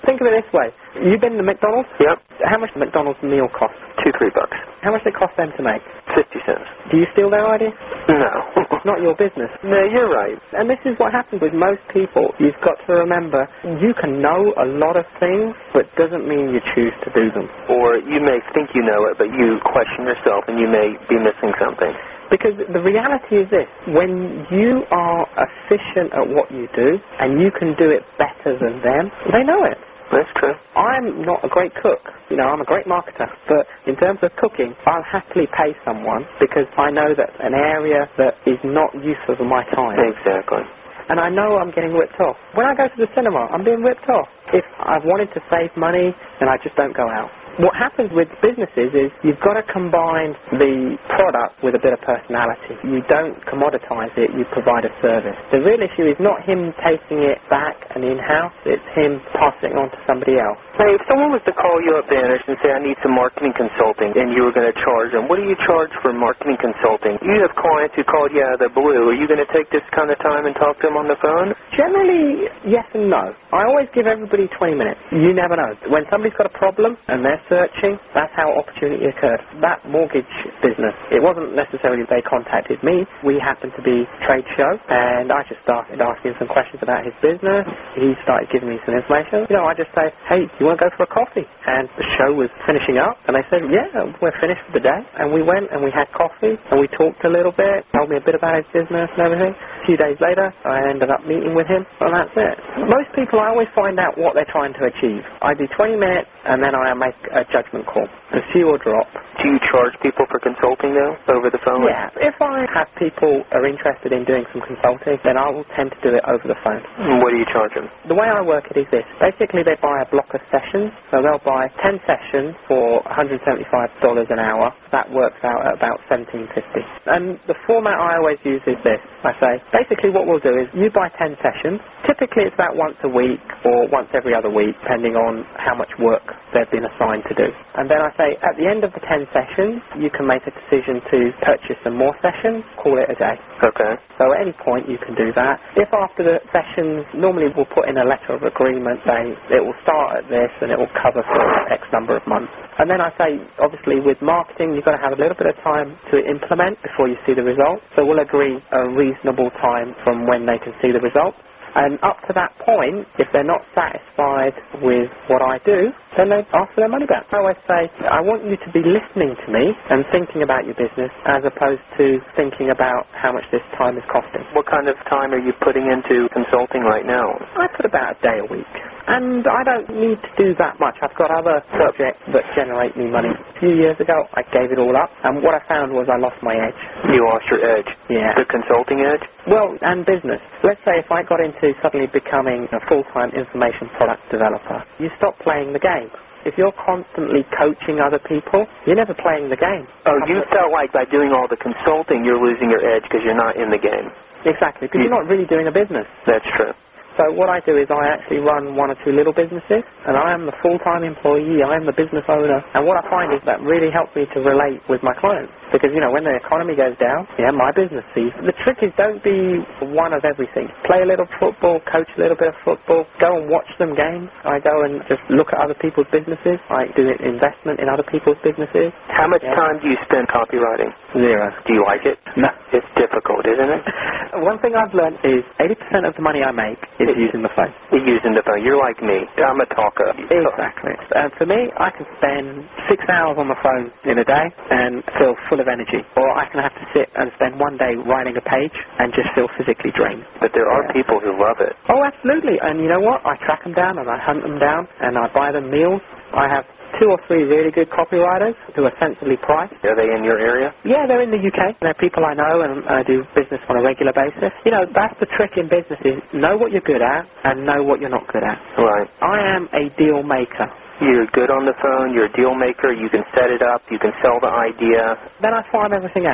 Speaker 2: Think of it this way. You've been to McDonald's?
Speaker 1: Yep.
Speaker 2: How much does McDonald's meal cost?
Speaker 1: $2-3.
Speaker 2: How much does it cost them to make?
Speaker 1: 50 cents.
Speaker 2: Do you steal their idea?
Speaker 1: No.
Speaker 2: It's not your business.
Speaker 1: No, you're right.
Speaker 2: And this is what happens with most people. You've got to remember, you can know a lot of things, but doesn't mean you choose to do them.
Speaker 1: Or you may think you know it, but you question yourself and you may be missing something.
Speaker 2: Because the reality is this, when you are efficient at what you do, and you can do it better than them, they know it.
Speaker 1: That's true.
Speaker 2: I'm not a great cook. You know, I'm a great marketer. But in terms of cooking, I'll happily pay someone because I know that's an area that is not useful for my time.
Speaker 1: Exactly.
Speaker 2: And I know I'm getting ripped off. When I go to the cinema, I'm being ripped off. If I've wanted to save money, then I just don't go out. What happens with businesses is you've got to combine the product with a bit of personality. You don't commoditize it, you provide a service. The real issue is not him taking it back and in-house, it's him passing it on to somebody else.
Speaker 1: Hey, if someone was to call you up, Danish, and say, I need some marketing consulting, and you were going to charge them, what do you charge for marketing consulting? You have clients who called you out of the blue. Are you going to take this kind of time and talk to them on the phone?
Speaker 2: Generally, yes and no. I always give everybody 20 minutes. You never know. When somebody's got a problem and they're searching, that's how opportunity occurred. That mortgage business, it wasn't necessarily they contacted me. We happened to be trade show, and I just started asking some questions about his business. He started giving me some information. You know, I just say, hey, you want to go for a coffee? And the show was finishing up, and they said, yeah, we're finished for the day. And we went and we had coffee, and we talked a little bit, told me a bit about his business and everything. A few days later, I ended up meeting with him, and that's it. Most people, I always find out what they're trying to achieve. I do 20 minutes, and then I make a judgment call. Pursue or drop.
Speaker 1: Do you charge people for consulting, though, over the phone?
Speaker 2: Yeah. If I have people are interested in doing some consulting, then I will tend to do it over the phone.
Speaker 1: And what do you charge them?
Speaker 2: The way I work it is this. Basically, they buy a block of sessions. So they'll buy 10 sessions for $175 an hour. That works out at about $17.50. And the format I always use is this. I say, basically what we'll do is you buy 10 sessions. Typically it's about once a week or once every other week, depending on how much work they've been assigned to do. And then I say, at the end of the 10 sessions, you can make a decision to purchase some more sessions, call it a day.
Speaker 1: Okay.
Speaker 2: So at any point you can do that. If after the sessions, normally we'll put in a letter of agreement saying it will start at this and it will cover for X number of months. And then I say, obviously with marketing, you've got to have a little bit of time to implement before you see the results. So we'll agree a reasonable time from when they can see the results. And up to that point, if they're not satisfied with what I do, then they ask for their money back. I always say, I want you to be listening to me and thinking about your business as opposed to thinking about how much this time is costing.
Speaker 1: What kind of time are you putting into consulting right now?
Speaker 2: I put about a day a week. And I don't need to do that much. I've got other subjects that generate me money. A few years ago, I gave it all up. And what I found was I lost my edge.
Speaker 1: You lost your edge?
Speaker 2: Yeah.
Speaker 1: The consulting edge?
Speaker 2: Well, and business. Let's say if I got into suddenly becoming a full-time information product developer, you stop playing the game. If you're constantly coaching other people, you're never playing the game.
Speaker 1: Oh, you felt like by doing all the consulting, you're losing your edge because you're not in the game.
Speaker 2: Exactly, because you're not really doing a business.
Speaker 1: That's true.
Speaker 2: So what I do is I actually run one or two little businesses, and I am the full-time employee, I am the business owner, and what I find is that really helps me to relate with my clients. Because, you know, when the economy goes down, yeah, my business sees. The trick is don't be one of everything. Play a little football, coach a little bit of football, go and watch some games. I go and just look at other people's businesses. I do investment in other people's businesses.
Speaker 1: How much time do you spend copywriting?
Speaker 2: 0.
Speaker 1: Do you like it?
Speaker 2: No.
Speaker 1: It's difficult, isn't it?
Speaker 2: One thing I've learned is 80% of the money I make is using the phone.
Speaker 1: You're using the phone. You're like me. I'm a talker.
Speaker 2: Exactly. And for me, I can spend 6 hours on the phone in a day and feel full of energy. Or I can have to sit and spend one day writing a page and just feel physically drained.
Speaker 1: But there are people who love it.
Speaker 2: Oh, absolutely. And you know what? I track them down and I hunt them down and I buy them meals. I have 2 or 3 really good copywriters who are sensibly priced.
Speaker 1: Are they in your area?
Speaker 2: Yeah, they're in the UK. They're people I know and I do business on a regular basis. You know, that's the trick in business is know what you're good at and know what you're not good at.
Speaker 1: Right.
Speaker 2: I am a deal maker.
Speaker 1: You're good on the phone, you're a deal maker, you can set it up, you can sell the idea.
Speaker 2: Then I farm everything out.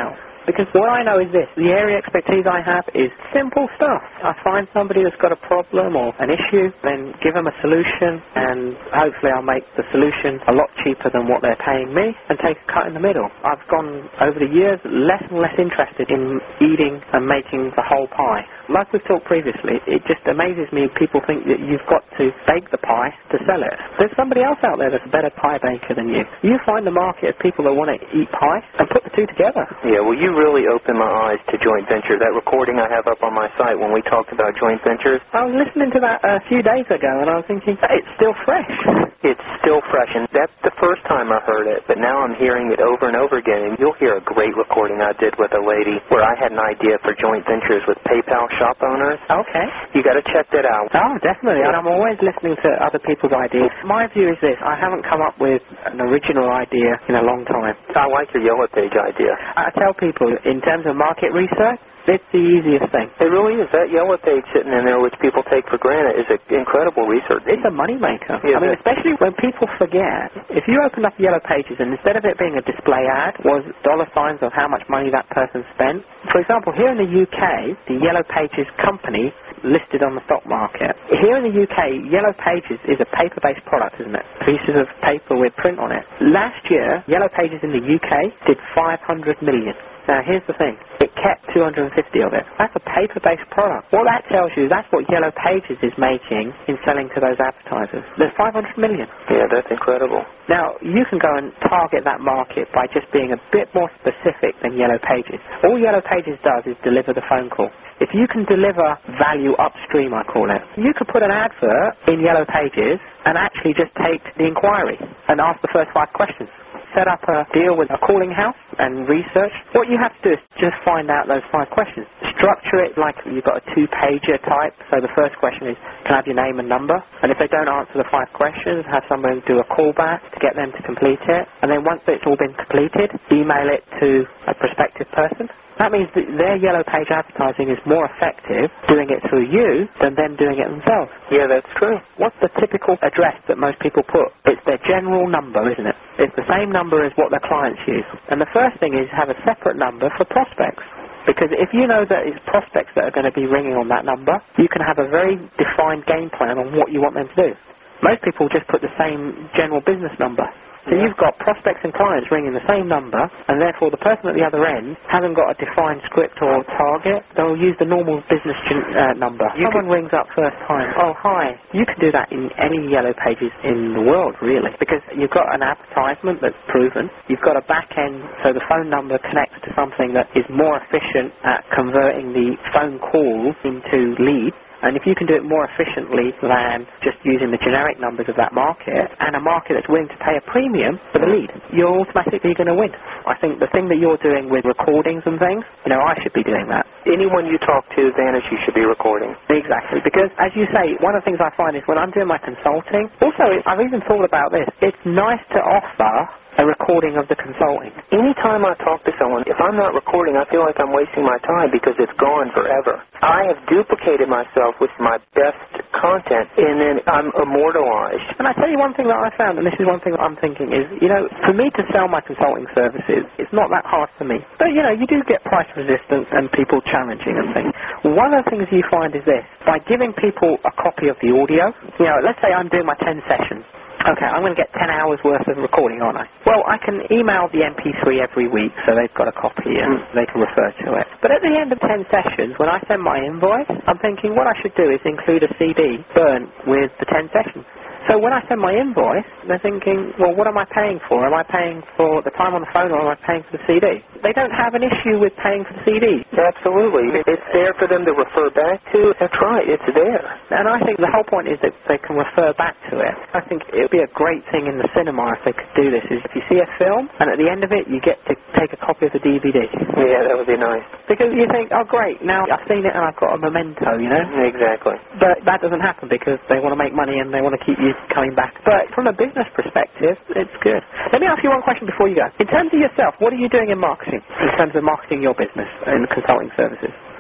Speaker 2: Because what I know is this, the area expertise I have is simple stuff. I find somebody that's got a problem or an issue, then give them a solution, and hopefully I'll make the solution a lot cheaper than what they're paying me and take a cut in the middle. I've gone, over the years, less and less interested in eating and making the whole pie. Like we've talked previously, it just amazes me people think that you've got to bake the pie to sell it. There's somebody else out there that's a better pie baker than you. You find the market of people that want to eat pie and put the two together.
Speaker 1: Yeah, well, you really opened my eyes to joint ventures. That recording I have up on my site when we talked about joint ventures.
Speaker 2: I was listening to that a few days ago and I was thinking, it's still fresh.
Speaker 1: It's still fresh, and that's the first time I heard it, but now I'm hearing it over and over again, and you'll hear a great recording I did with a lady where I had an idea for joint ventures with PayPal shop owners.
Speaker 2: Okay.
Speaker 1: You got to check that out.
Speaker 2: Oh, definitely. And I'm always listening to other people's ideas. My view is this. I haven't come up with an original idea in a long time.
Speaker 1: I like your Yellow Page idea.
Speaker 2: I tell people, in terms of market research, it's the easiest thing.
Speaker 1: It really is. That Yellow Page sitting in there, which people take for granted, is an incredible research.
Speaker 2: It's a moneymaker.
Speaker 1: Yeah,
Speaker 2: I mean, especially when people forget. If you open up Yellow Pages and instead of it being a display ad, was dollar signs of how much money that person spent. For example, here in the UK, the Yellow Pages company listed on the stock market. Here in the UK, Yellow Pages is a paper-based product, isn't it? Pieces of paper with print on it. Last year, Yellow Pages in the UK did 500 million. Now, here's the thing. It kept 250 of it. That's a paper-based product. What that tells you, that's what Yellow Pages is making in selling to those advertisers. There's 500 million.
Speaker 1: Yeah, that's incredible.
Speaker 2: Now, you can go and target that market by just being a bit more specific than Yellow Pages. All Yellow Pages does is deliver the phone call. If you can deliver value upstream, I call it, you could put an advert in Yellow Pages and actually just take the inquiry and ask the first 5 questions. Set up a deal with a calling house and research. What you have to do is just find out those 5 questions. Structure it like you've got a 2-pager type. So the first question is, can I have your name and number? And if they don't answer the 5 questions, have someone do a callback to get them to complete it. And then once it's all been completed, email it to a prospective person. That means that their Yellow Page advertising is more effective doing it through you than them doing it themselves.
Speaker 1: Yeah, that's true.
Speaker 2: What's the typical address that most people put? It's their general number, isn't it? It's the same number as what their clients use. And the first thing is have a separate number for prospects. Because if you know that it's prospects that are going to be ringing on that number, you can have a very defined game plan on what you want them to do. Most people just put the same general business number. So you've got prospects and clients ringing the same number, and therefore the person at the other end hasn't got a defined script or target. They'll use the normal business number. Someone rings up first time, oh, hi. You can do that in any Yellow Pages in the world, really, because you've got an advertisement that's proven. You've got a back end, so the phone number connects to something that is more efficient at converting the phone call into leads. And if you can do it more efficiently than just using the generic numbers of that market, and a market that's willing to pay a premium for the lead, you're automatically going to win. I think the thing that you're doing with recordings and things, I should be doing that.
Speaker 1: Anyone you talk to, Vanish, you should be recording.
Speaker 2: Exactly, because as you say, one of the things I find is when I'm doing my consulting, also I've even thought about this, it's nice to offer a recording of the consulting.
Speaker 1: Anytime I talk to someone, if I'm not recording, I feel like I'm wasting my time because it's gone forever. I have duplicated myself with my best content, and then I'm immortalized.
Speaker 2: And I tell you one thing that I found, and this is one thing that I'm thinking, is, for me to sell my consulting services, it's not that hard for me. But, you do get price resistance and people challenging and things. One of the things you find is this. By giving people a copy of the audio, let's say I'm doing my 10 sessions. Okay, I'm going to get 10 hours worth of recording, aren't I? Well, I can email the MP3 every week so they've got a copy and they can refer to it. But at the end of 10 sessions, when I send my invoice, I'm thinking what I should do is include a CD burnt with the 10 sessions. So when I send my invoice, they're thinking, well, what am I paying for? Am I paying for the time on the phone or am I paying for the CD? They don't have an issue with paying for the CD.
Speaker 1: Absolutely. It's there for them to refer back to. That's right. It's there.
Speaker 2: And I think the whole point is that they can refer back to it. I think it would be a great thing in the cinema if they could do this, is if you see a film and at the end of it you get to take a copy of the DVD.
Speaker 1: Yeah, that would be nice.
Speaker 2: Because you think, oh, great, now I've seen it and I've got a memento,
Speaker 1: Exactly.
Speaker 2: But that doesn't happen because they want to make money and they want to keep you coming back. But from a business perspective, it's good. Let me ask you one question before you go. In terms of yourself, what are you doing in marketing, in terms of marketing your business and consulting services?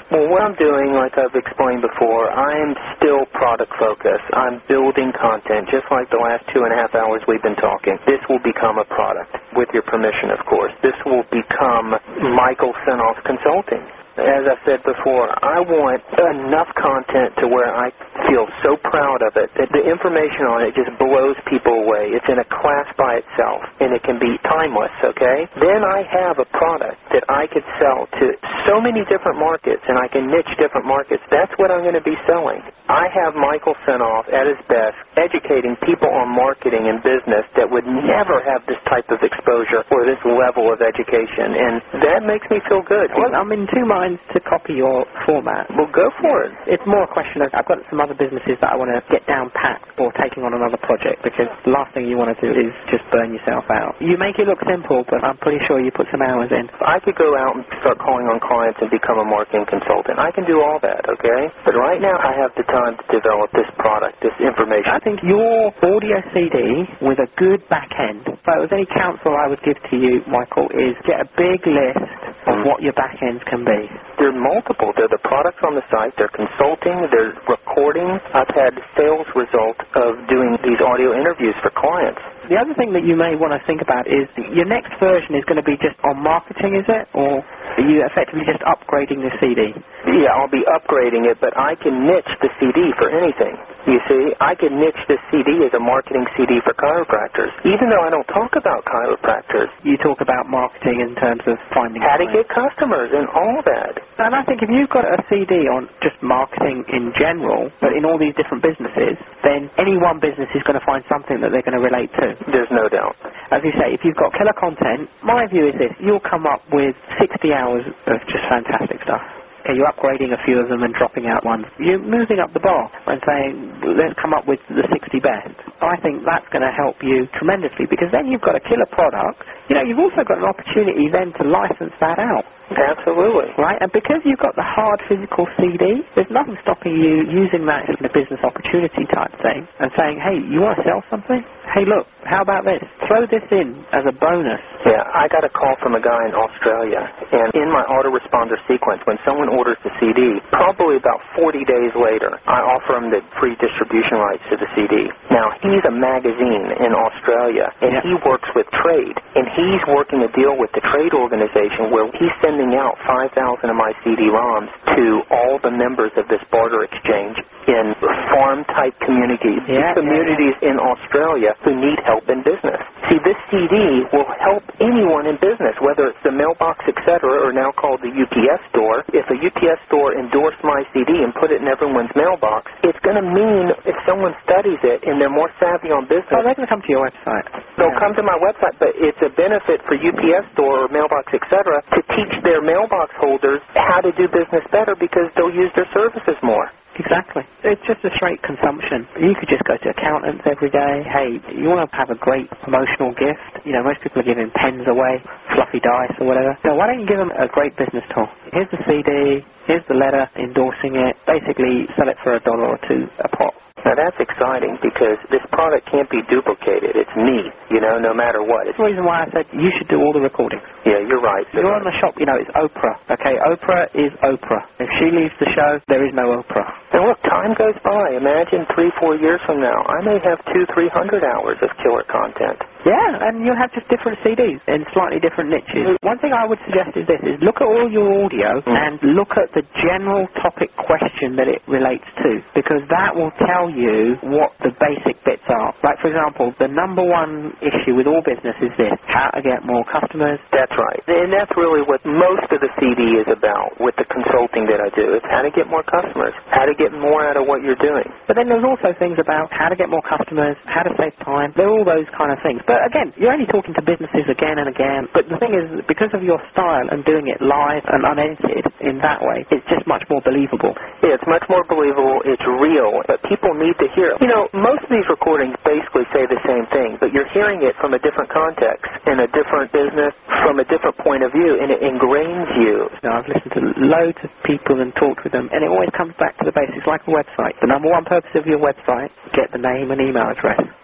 Speaker 1: Well, what I'm doing, like I've explained before, I'm still product-focused. I'm building content, just like the last 2.5 hours we've been talking. This will become a product, with your permission, of course. This will become Michael Senoff Consulting. As I said before, I want enough content to where I feel so proud of it that the information on it just blows people away. It's in a class by itself, and it can be timeless, okay? Then I have a product that I could sell to so many different markets, and I can niche different markets. That's what I'm going to be selling. I have Michael Senoff at his best educating people on marketing and business that would never have this type of exposure or this level of education, and that makes me feel good.
Speaker 2: Well, I'm in two minds to copy your format.
Speaker 1: Well, go for it.
Speaker 2: It's more a question of, I've got some other businesses that I want to get down pat or taking on another project, because the last thing you want to do is just burn yourself out. You make it look simple, but I'm pretty sure you put some hours in.
Speaker 1: I could go out and start calling on clients and become a marketing consultant. I can do all that, okay? But right now I have the time to develop this product, this information.
Speaker 2: I think your audio CD with a good back end, if there was any counsel I would give to you, Michael, is get a big list of what your back ends can be.
Speaker 1: There are multiple. They're the products on the site. They're consulting. They're recording. I've had sales results of doing these audio interviews for clients.
Speaker 2: The other thing that you may want to think about is your next version is going to be just on marketing, is it? Or are you effectively just upgrading the CD?
Speaker 1: Yeah, I'll be upgrading it, but I can niche the CD for anything. You see, I can niche this CD as a marketing CD for chiropractors, even though I don't talk about chiropractors.
Speaker 2: You talk about marketing in terms of finding
Speaker 1: how to get customers and all that.
Speaker 2: And I think if you've got a CD on just marketing in general, but in all these different businesses, then any one business is going to find something that they're going to relate to.
Speaker 1: There's no doubt.
Speaker 2: As you say, if you've got killer content, my view is this: you'll come up with 60 hours of just fantastic stuff. Okay, you're upgrading a few of them and dropping out ones. You're moving up the bar and saying, let's come up with the 60 best. I think that's going to help you tremendously, because then you've got a killer product. You know, you've also got an opportunity then to license that out.
Speaker 1: Absolutely.
Speaker 2: Right? And because you've got the hard physical CD, there's nothing stopping you using that as a business opportunity type thing and saying, hey, you want to sell something? Hey, look, how about this? Throw this in as a bonus.
Speaker 1: Yeah, I got a call from a guy in Australia, and in my autoresponder sequence, when someone orders the CD, probably about 40 days later, I offer him the free distribution rights to the CD. Now, he's a magazine in Australia, and he works with trade, and he's working a deal with the trade organization where he's sending out 5,000 of my CD-ROMs to all the members of this barter exchange in farm-type communities, communities in Australia who need help in business. See, this CD will help anyone in business, whether it's the mailbox, etc., or now called the UPS store. If a UPS store endorsed my CD and put it in everyone's mailbox, it's going to mean if someone studies it and they're more savvy on business...
Speaker 2: Oh, they're going to come to your website.
Speaker 1: They'll come to my website, but it's a benefit for UPS store or mailbox, etc., to teach their mailbox holders how to do business better because they'll use their services more.
Speaker 2: Exactly. It's just a straight consumption. You could just go to accountants every day. Hey, you want to have a great promotional gift? You know, most people are giving pens away, fluffy dice or whatever. So why don't you give them a great business tool? Here's the CD, here's the letter endorsing it. Basically, sell it for $1 or $2 a pop.
Speaker 1: Now, that's exciting because this product can't be duplicated. It's me, you know, no matter what.
Speaker 2: It's the reason why I said you should do all the recordings.
Speaker 1: Yeah, you're right.
Speaker 2: You're on the shop, you know, it's Oprah. Okay, Oprah is Oprah. If she leaves the show, there is no Oprah.
Speaker 1: And look, time goes by. Imagine 3-4 years from now, I may have 200-300 hours of killer content.
Speaker 2: Yeah, and you'll have just different CDs in slightly different niches. One thing I would suggest is this, is look at all your audio and look at the general topic question that it relates to, because that will tell you what the basic bits are. Like, for example, the number one issue with all business is this, how to get more customers.
Speaker 1: That's right. And that's really what most of the CD is about with the consulting that I do. It's how to get more customers, how to get more out of what you're doing.
Speaker 2: But then there's also things about how to get more customers, how to save time. They're all those kind of things. But again, you're only talking to businesses again and again. But the thing is, because of your style and doing it live and unedited in that way, it's just much more believable.
Speaker 1: Yeah, it's much more believable. It's real. But people need to hear it. You know, most of these recordings basically say the same thing, but you're hearing it from a different context, in a different business, from a different point of view, and it ingrains you.
Speaker 2: Now, I've listened to loads of people and talked with them, and it always comes back to the basics, like a website. The number one purpose of your website, get the name and email address.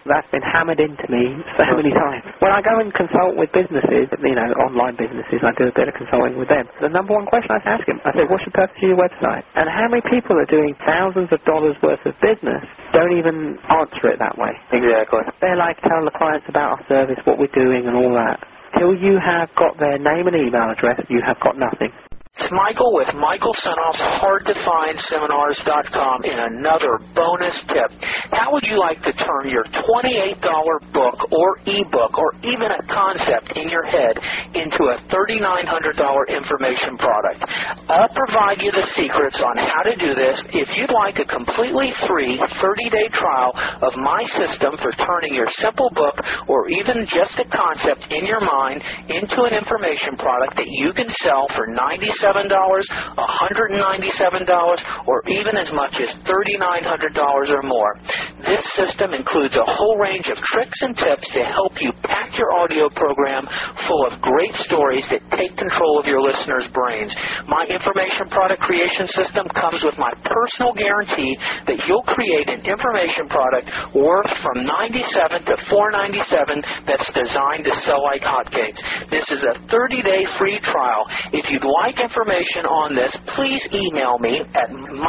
Speaker 2: That's been hammered into me so many times. When I go and consult with businesses, online businesses, I do a bit of consulting with them. The number one question I ask them, I say, what's your purpose of your website? And how many people are doing thousands of dollars worth of business don't even answer it that way?
Speaker 1: Exactly.
Speaker 2: They're like telling the clients about our service, what we're doing and all that. Till you have got their name and email address, you have got nothing.
Speaker 3: It's Michael with Michael Senoff's HardToFindSeminars.com in another bonus tip. How would you like to turn your $28 book or ebook or even a concept in your head into a $3,900 information product? I'll provide you the secrets on how to do this. If you'd like a completely free 30-day trial of my system for turning your simple book or even just a concept in your mind into an information product that you can sell for $97, $197, or even as much as $3,900 or more. This system includes a whole range of tricks and tips to help you pack your audio program full of great stories that take control of your listeners' brains. My information product creation system comes with my personal guarantee that you'll create an information product worth from $97 to $497 that's designed to sell like hotcakes. This is a 30-day free trial. If you'd like information on this, please email me at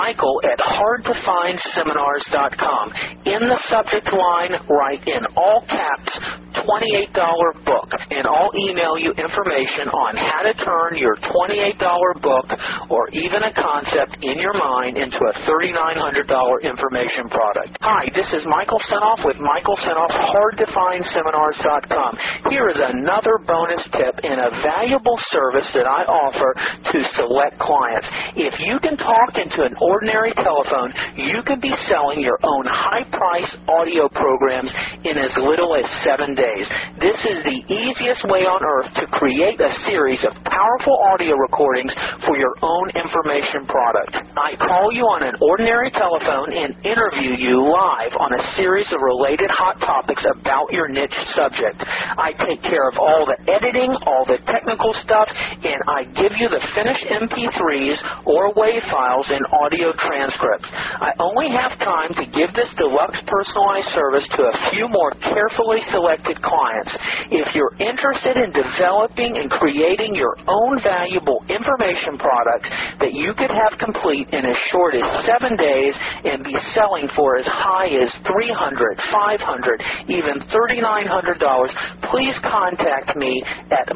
Speaker 3: michael@hardtofindseminars.com. In the subject line, write in all caps, $28 book, and I'll email you information on how to turn your $28 book or even a concept in your mind into a $3,900 information product. Hi, this is Michael Senoff with Michael Senoff's HardToFindSeminars.com. Here is another bonus tip and a valuable service that I offer to select clients. If you can talk into an ordinary telephone, you can be selling your own high-priced audio programs in as little as 7 days. This is the easiest way on earth to create a series of powerful audio recordings for your own information product. I call you on an ordinary telephone and interview you live on a series of related hot topics about your niche subject. I take care of all the editing, all the technical stuff, and I give you the finished MP3s or WAV files and audio transcripts. I only have time to give this deluxe personalized service to a few more carefully selected clients. If you're interested in developing and creating your own valuable information products that you could have complete in as short as 7 days and be selling for as high as $300, $500, even $3,900, please contact me at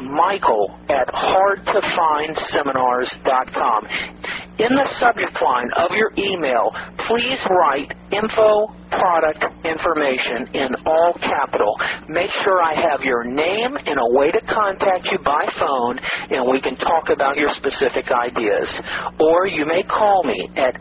Speaker 3: michael@hardtofindseminars.com. In the subject line of your email, please write info product information in all capital. Make sure I have your name and a way to contact you by phone, and we can talk about your specific ideas. Or you may call me at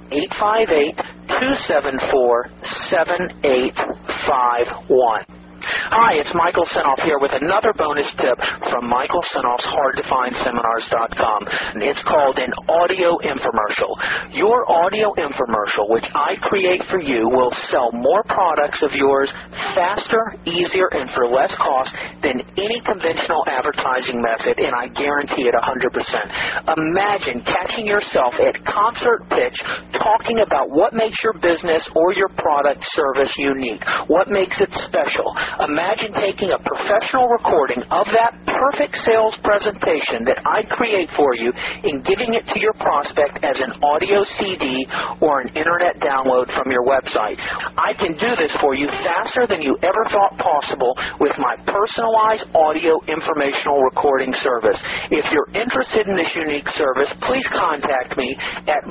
Speaker 3: 858-274-7851. Hi, it's Michael Senoff here with another bonus tip from Michael Senoff's HardToFindSeminars.com, and it's called an audio infomercial. Your audio infomercial, which I create for you, will sell more products of yours faster, easier, and for less cost than any conventional advertising method, and I guarantee it 100%. Imagine catching yourself at concert pitch talking about what makes your business or your product service unique, what makes it special. Imagine taking a professional recording of that perfect sales presentation that I create for you and giving it to your prospect as an audio CD or an internet download from your website. I can do this for you faster than you ever thought possible with my personalized audio informational recording service. If you're interested in this unique service, please contact me at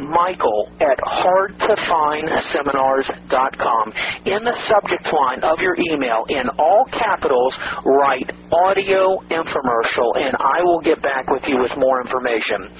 Speaker 3: michael@hardtofindseminars.com. In the subject line of your email, in all capitals, write audio infomercial, and I will get back with you with more information.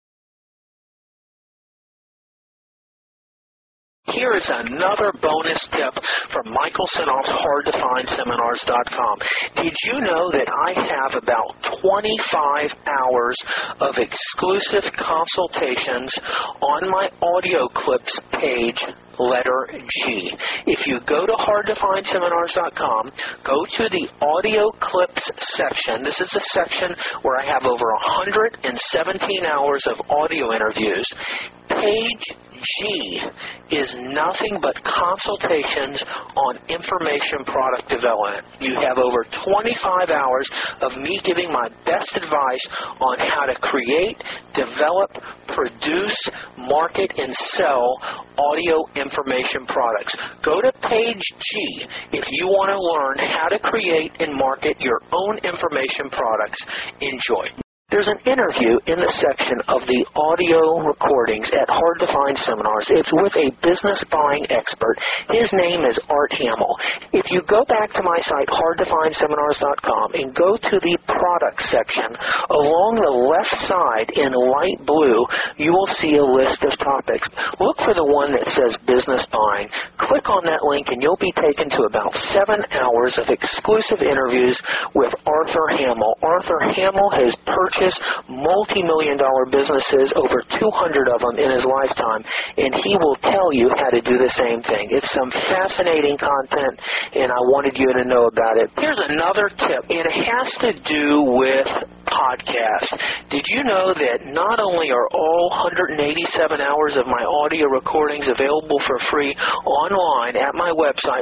Speaker 3: Here is another bonus tip from Michael Senoff's HardToFindSeminars.com. Did you know that I have about 25 hours of exclusive consultations on my audio clips page, letter G? If you go to HardToFindSeminars.com, go to the audio clips section. This is a section where I have over 117 hours of audio interviews. Page G is nothing but consultations on information product development. You have over 25 hours of me giving my best advice on how to create, develop, produce, market, and sell audio information products. Go to page G if you want to learn how to create and market your own information products. Enjoy. There's an interview in the section of the audio recordings at Hard to Find Seminars. It's with a business buying expert. His name is Art Hamill. If you go back to my site, hardtofindseminars.com, and go to the product section, along the left side in light blue, you will see a list of topics. Look for the one that says business buying. Click on that link and you'll be taken to about 7 hours of exclusive interviews with Arthur Hamill. Arthur Hamill has purchased multi-million-dollar businesses, over 200 of them in his lifetime, and he will tell you how to do the same thing. It's some fascinating content, and I wanted you to know about it. Here's another tip. It has to do with podcasts. Did you know that not only are all 187 hours of my audio recordings available for free online at my website,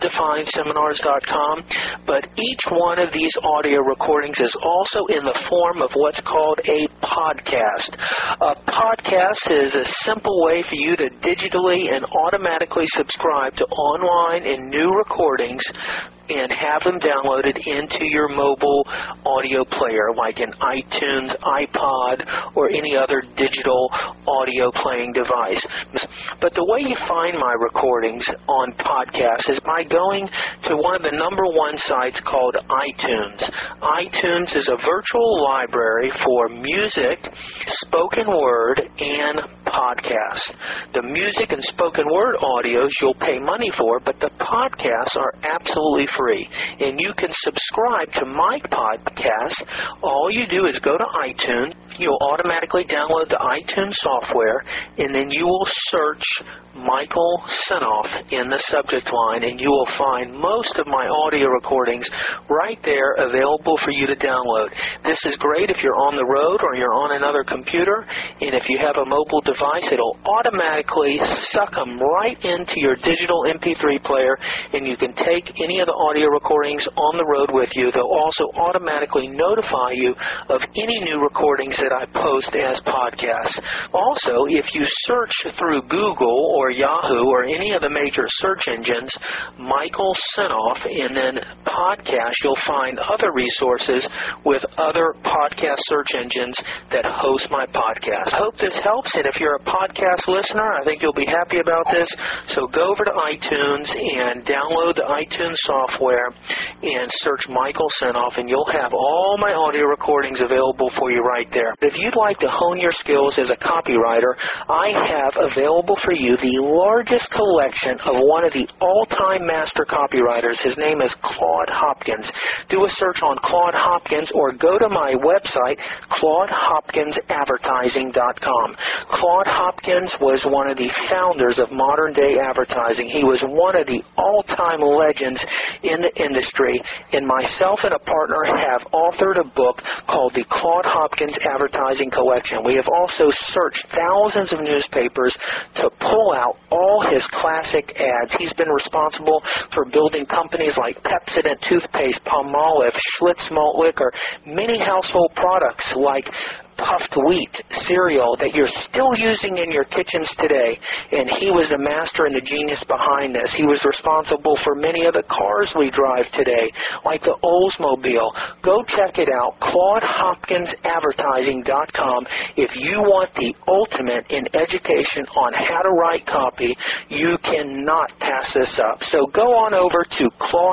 Speaker 3: hardtofindseminars.com, but each one of these audio recordings is also in the form of what's called a podcast. A podcast is a simple way for you to digitally and automatically subscribe to online and new recordings and have them downloaded into your mobile audio player like an iTunes, iPod, or any other digital audio playing device. But the way you find my recordings on podcasts is by going to one of the #1 sites called iTunes. iTunes is a virtual library for music, spoken word, and podcasts. The music and spoken word audios you'll pay money for, but the podcasts are absolutely free. And you can subscribe to my podcast. All you do is go to iTunes. You'll automatically download the iTunes software, and then you will search Michael Senoff in the subject line, and you will find most of my audio recordings right there available for you to download. This is great if you're on the road or you're on another computer, and if you have a mobile device, it'll automatically suck them right into your digital MP3 player, and you can take any of the audio recordings on the road with you. They'll also automatically notify you of any new recordings that I post as podcasts. Also, if you search through Google or Yahoo or any of the major search engines, Michael Senoff, and then podcast, you'll find other resources with other podcast search engines that host my podcast. I hope this helps, and if you're a podcast listener, I think you'll be happy about this. So go over to iTunes and download the iTunes software and search Michael Senoff, and you'll have all my audio recordings available for you right there. If you'd like to hone your skills as a copywriter, I have available for you the largest collection of one of the all-time master copywriters. His name is Claude Hopkins. Do a search on Claude Hopkins or go to my website, ClaudeHopkinsAdvertising.com. Claude Hopkins was one of the founders of modern-day advertising. He was one of the all-time legends in the industry, and myself and a partner have authored a book called the Claude Hopkins Advertising Collection. We have also searched thousands of newspapers to pull out all his classic ads. He's been responsible for building companies like Pepsodent toothpaste, Palmolive, Schlitz malt liquor, many household products like puffed wheat cereal that you're still using in your kitchens today, and he was the master and the genius behind this. He was responsible for many of the cars we drive today, like the Oldsmobile. Go check it out, ClaudeHopkinsAdvertising.com. If you want the ultimate in education on how to write copy, you cannot pass this up. So go on over to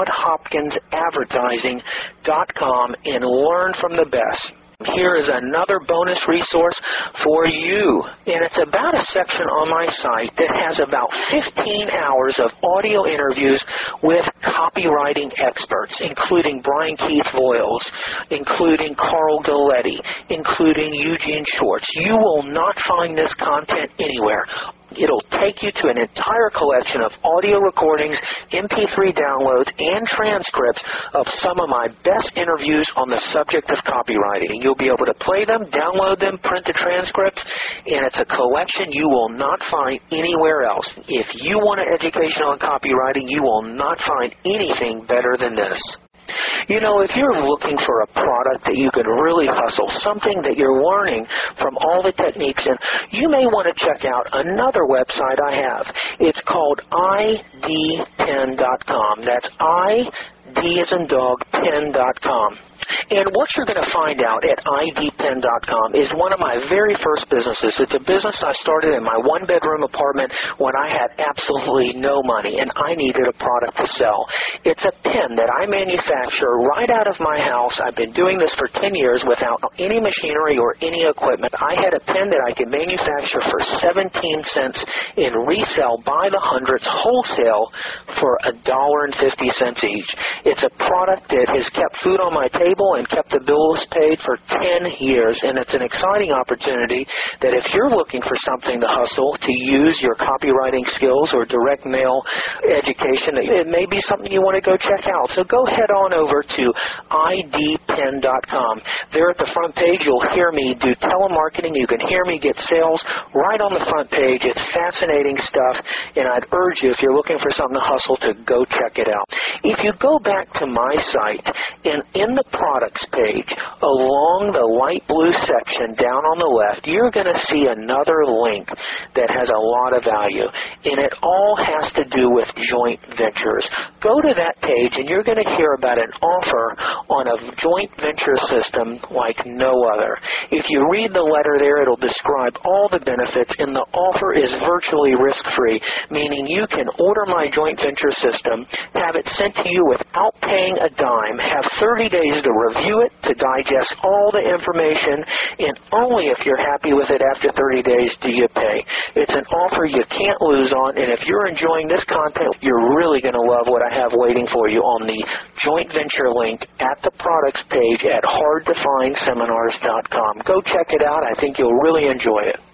Speaker 3: ClaudeHopkinsAdvertising.com and learn from the best. Here is another bonus resource for you, and it's about a section on my site that has about 15 hours of audio interviews with copywriting experts, including Brian Keith Voiles, including Carl Galletti, including Eugene Schwartz. You will not find this content anywhere. It'll take you to an entire collection of audio recordings, MP3 downloads, and transcripts of some of my best interviews on the subject of copywriting. You'll be able to play them, download them, print the transcripts, and it's a collection you will not find anywhere else. If you want an education on copywriting, you will not find anything better than this. You know, if you're looking for a product that you can really hustle, something that you're learning from all the techniques, and you may want to check out another website I have. It's called idpen.com. That's ID as in dog, pen.com. And what you're going to find out at idpen.com is one of my very first businesses. It's a business I started in my one-bedroom apartment when I had absolutely no money and I needed a product to sell. It's a pen that I manufacture right out of my house. I've been doing this for 10 years without any machinery or any equipment. I had a pen that I could manufacture for 17 cents and resell by the hundreds wholesale for $1.50 each. It's a product that has kept food on my table and kept the bills paid for 10 years, and it's an exciting opportunity that if you're looking for something to hustle, to use your copywriting skills or direct mail education, it may be something you want to go check out. So go head on over to idpen.com. There at the front page, you'll hear me do telemarketing. You can hear me get sales right on the front page. It's fascinating stuff, and I'd urge you, if you're looking for something to hustle, to go check it out. If you go back to my site, and in the products page, along the light blue section down on the left, you're going to see another link that has a lot of value, and it all has to do with joint ventures. Go to that page, and you're going to hear about an offer on a joint venture system like no other. If you read the letter there, it'll describe all the benefits, and the offer is virtually risk-free, meaning you can order my joint venture system, have it sent to you without paying a dime, have 30 days to review it, to digest all the information, and only if you're happy with it after 30 days do you pay. It's an offer you can't lose on, and if you're enjoying this content, you're really going to love what I have waiting for you on the joint venture link at the products page at hardtofindseminars.com. Go check it out. I think you'll really enjoy it.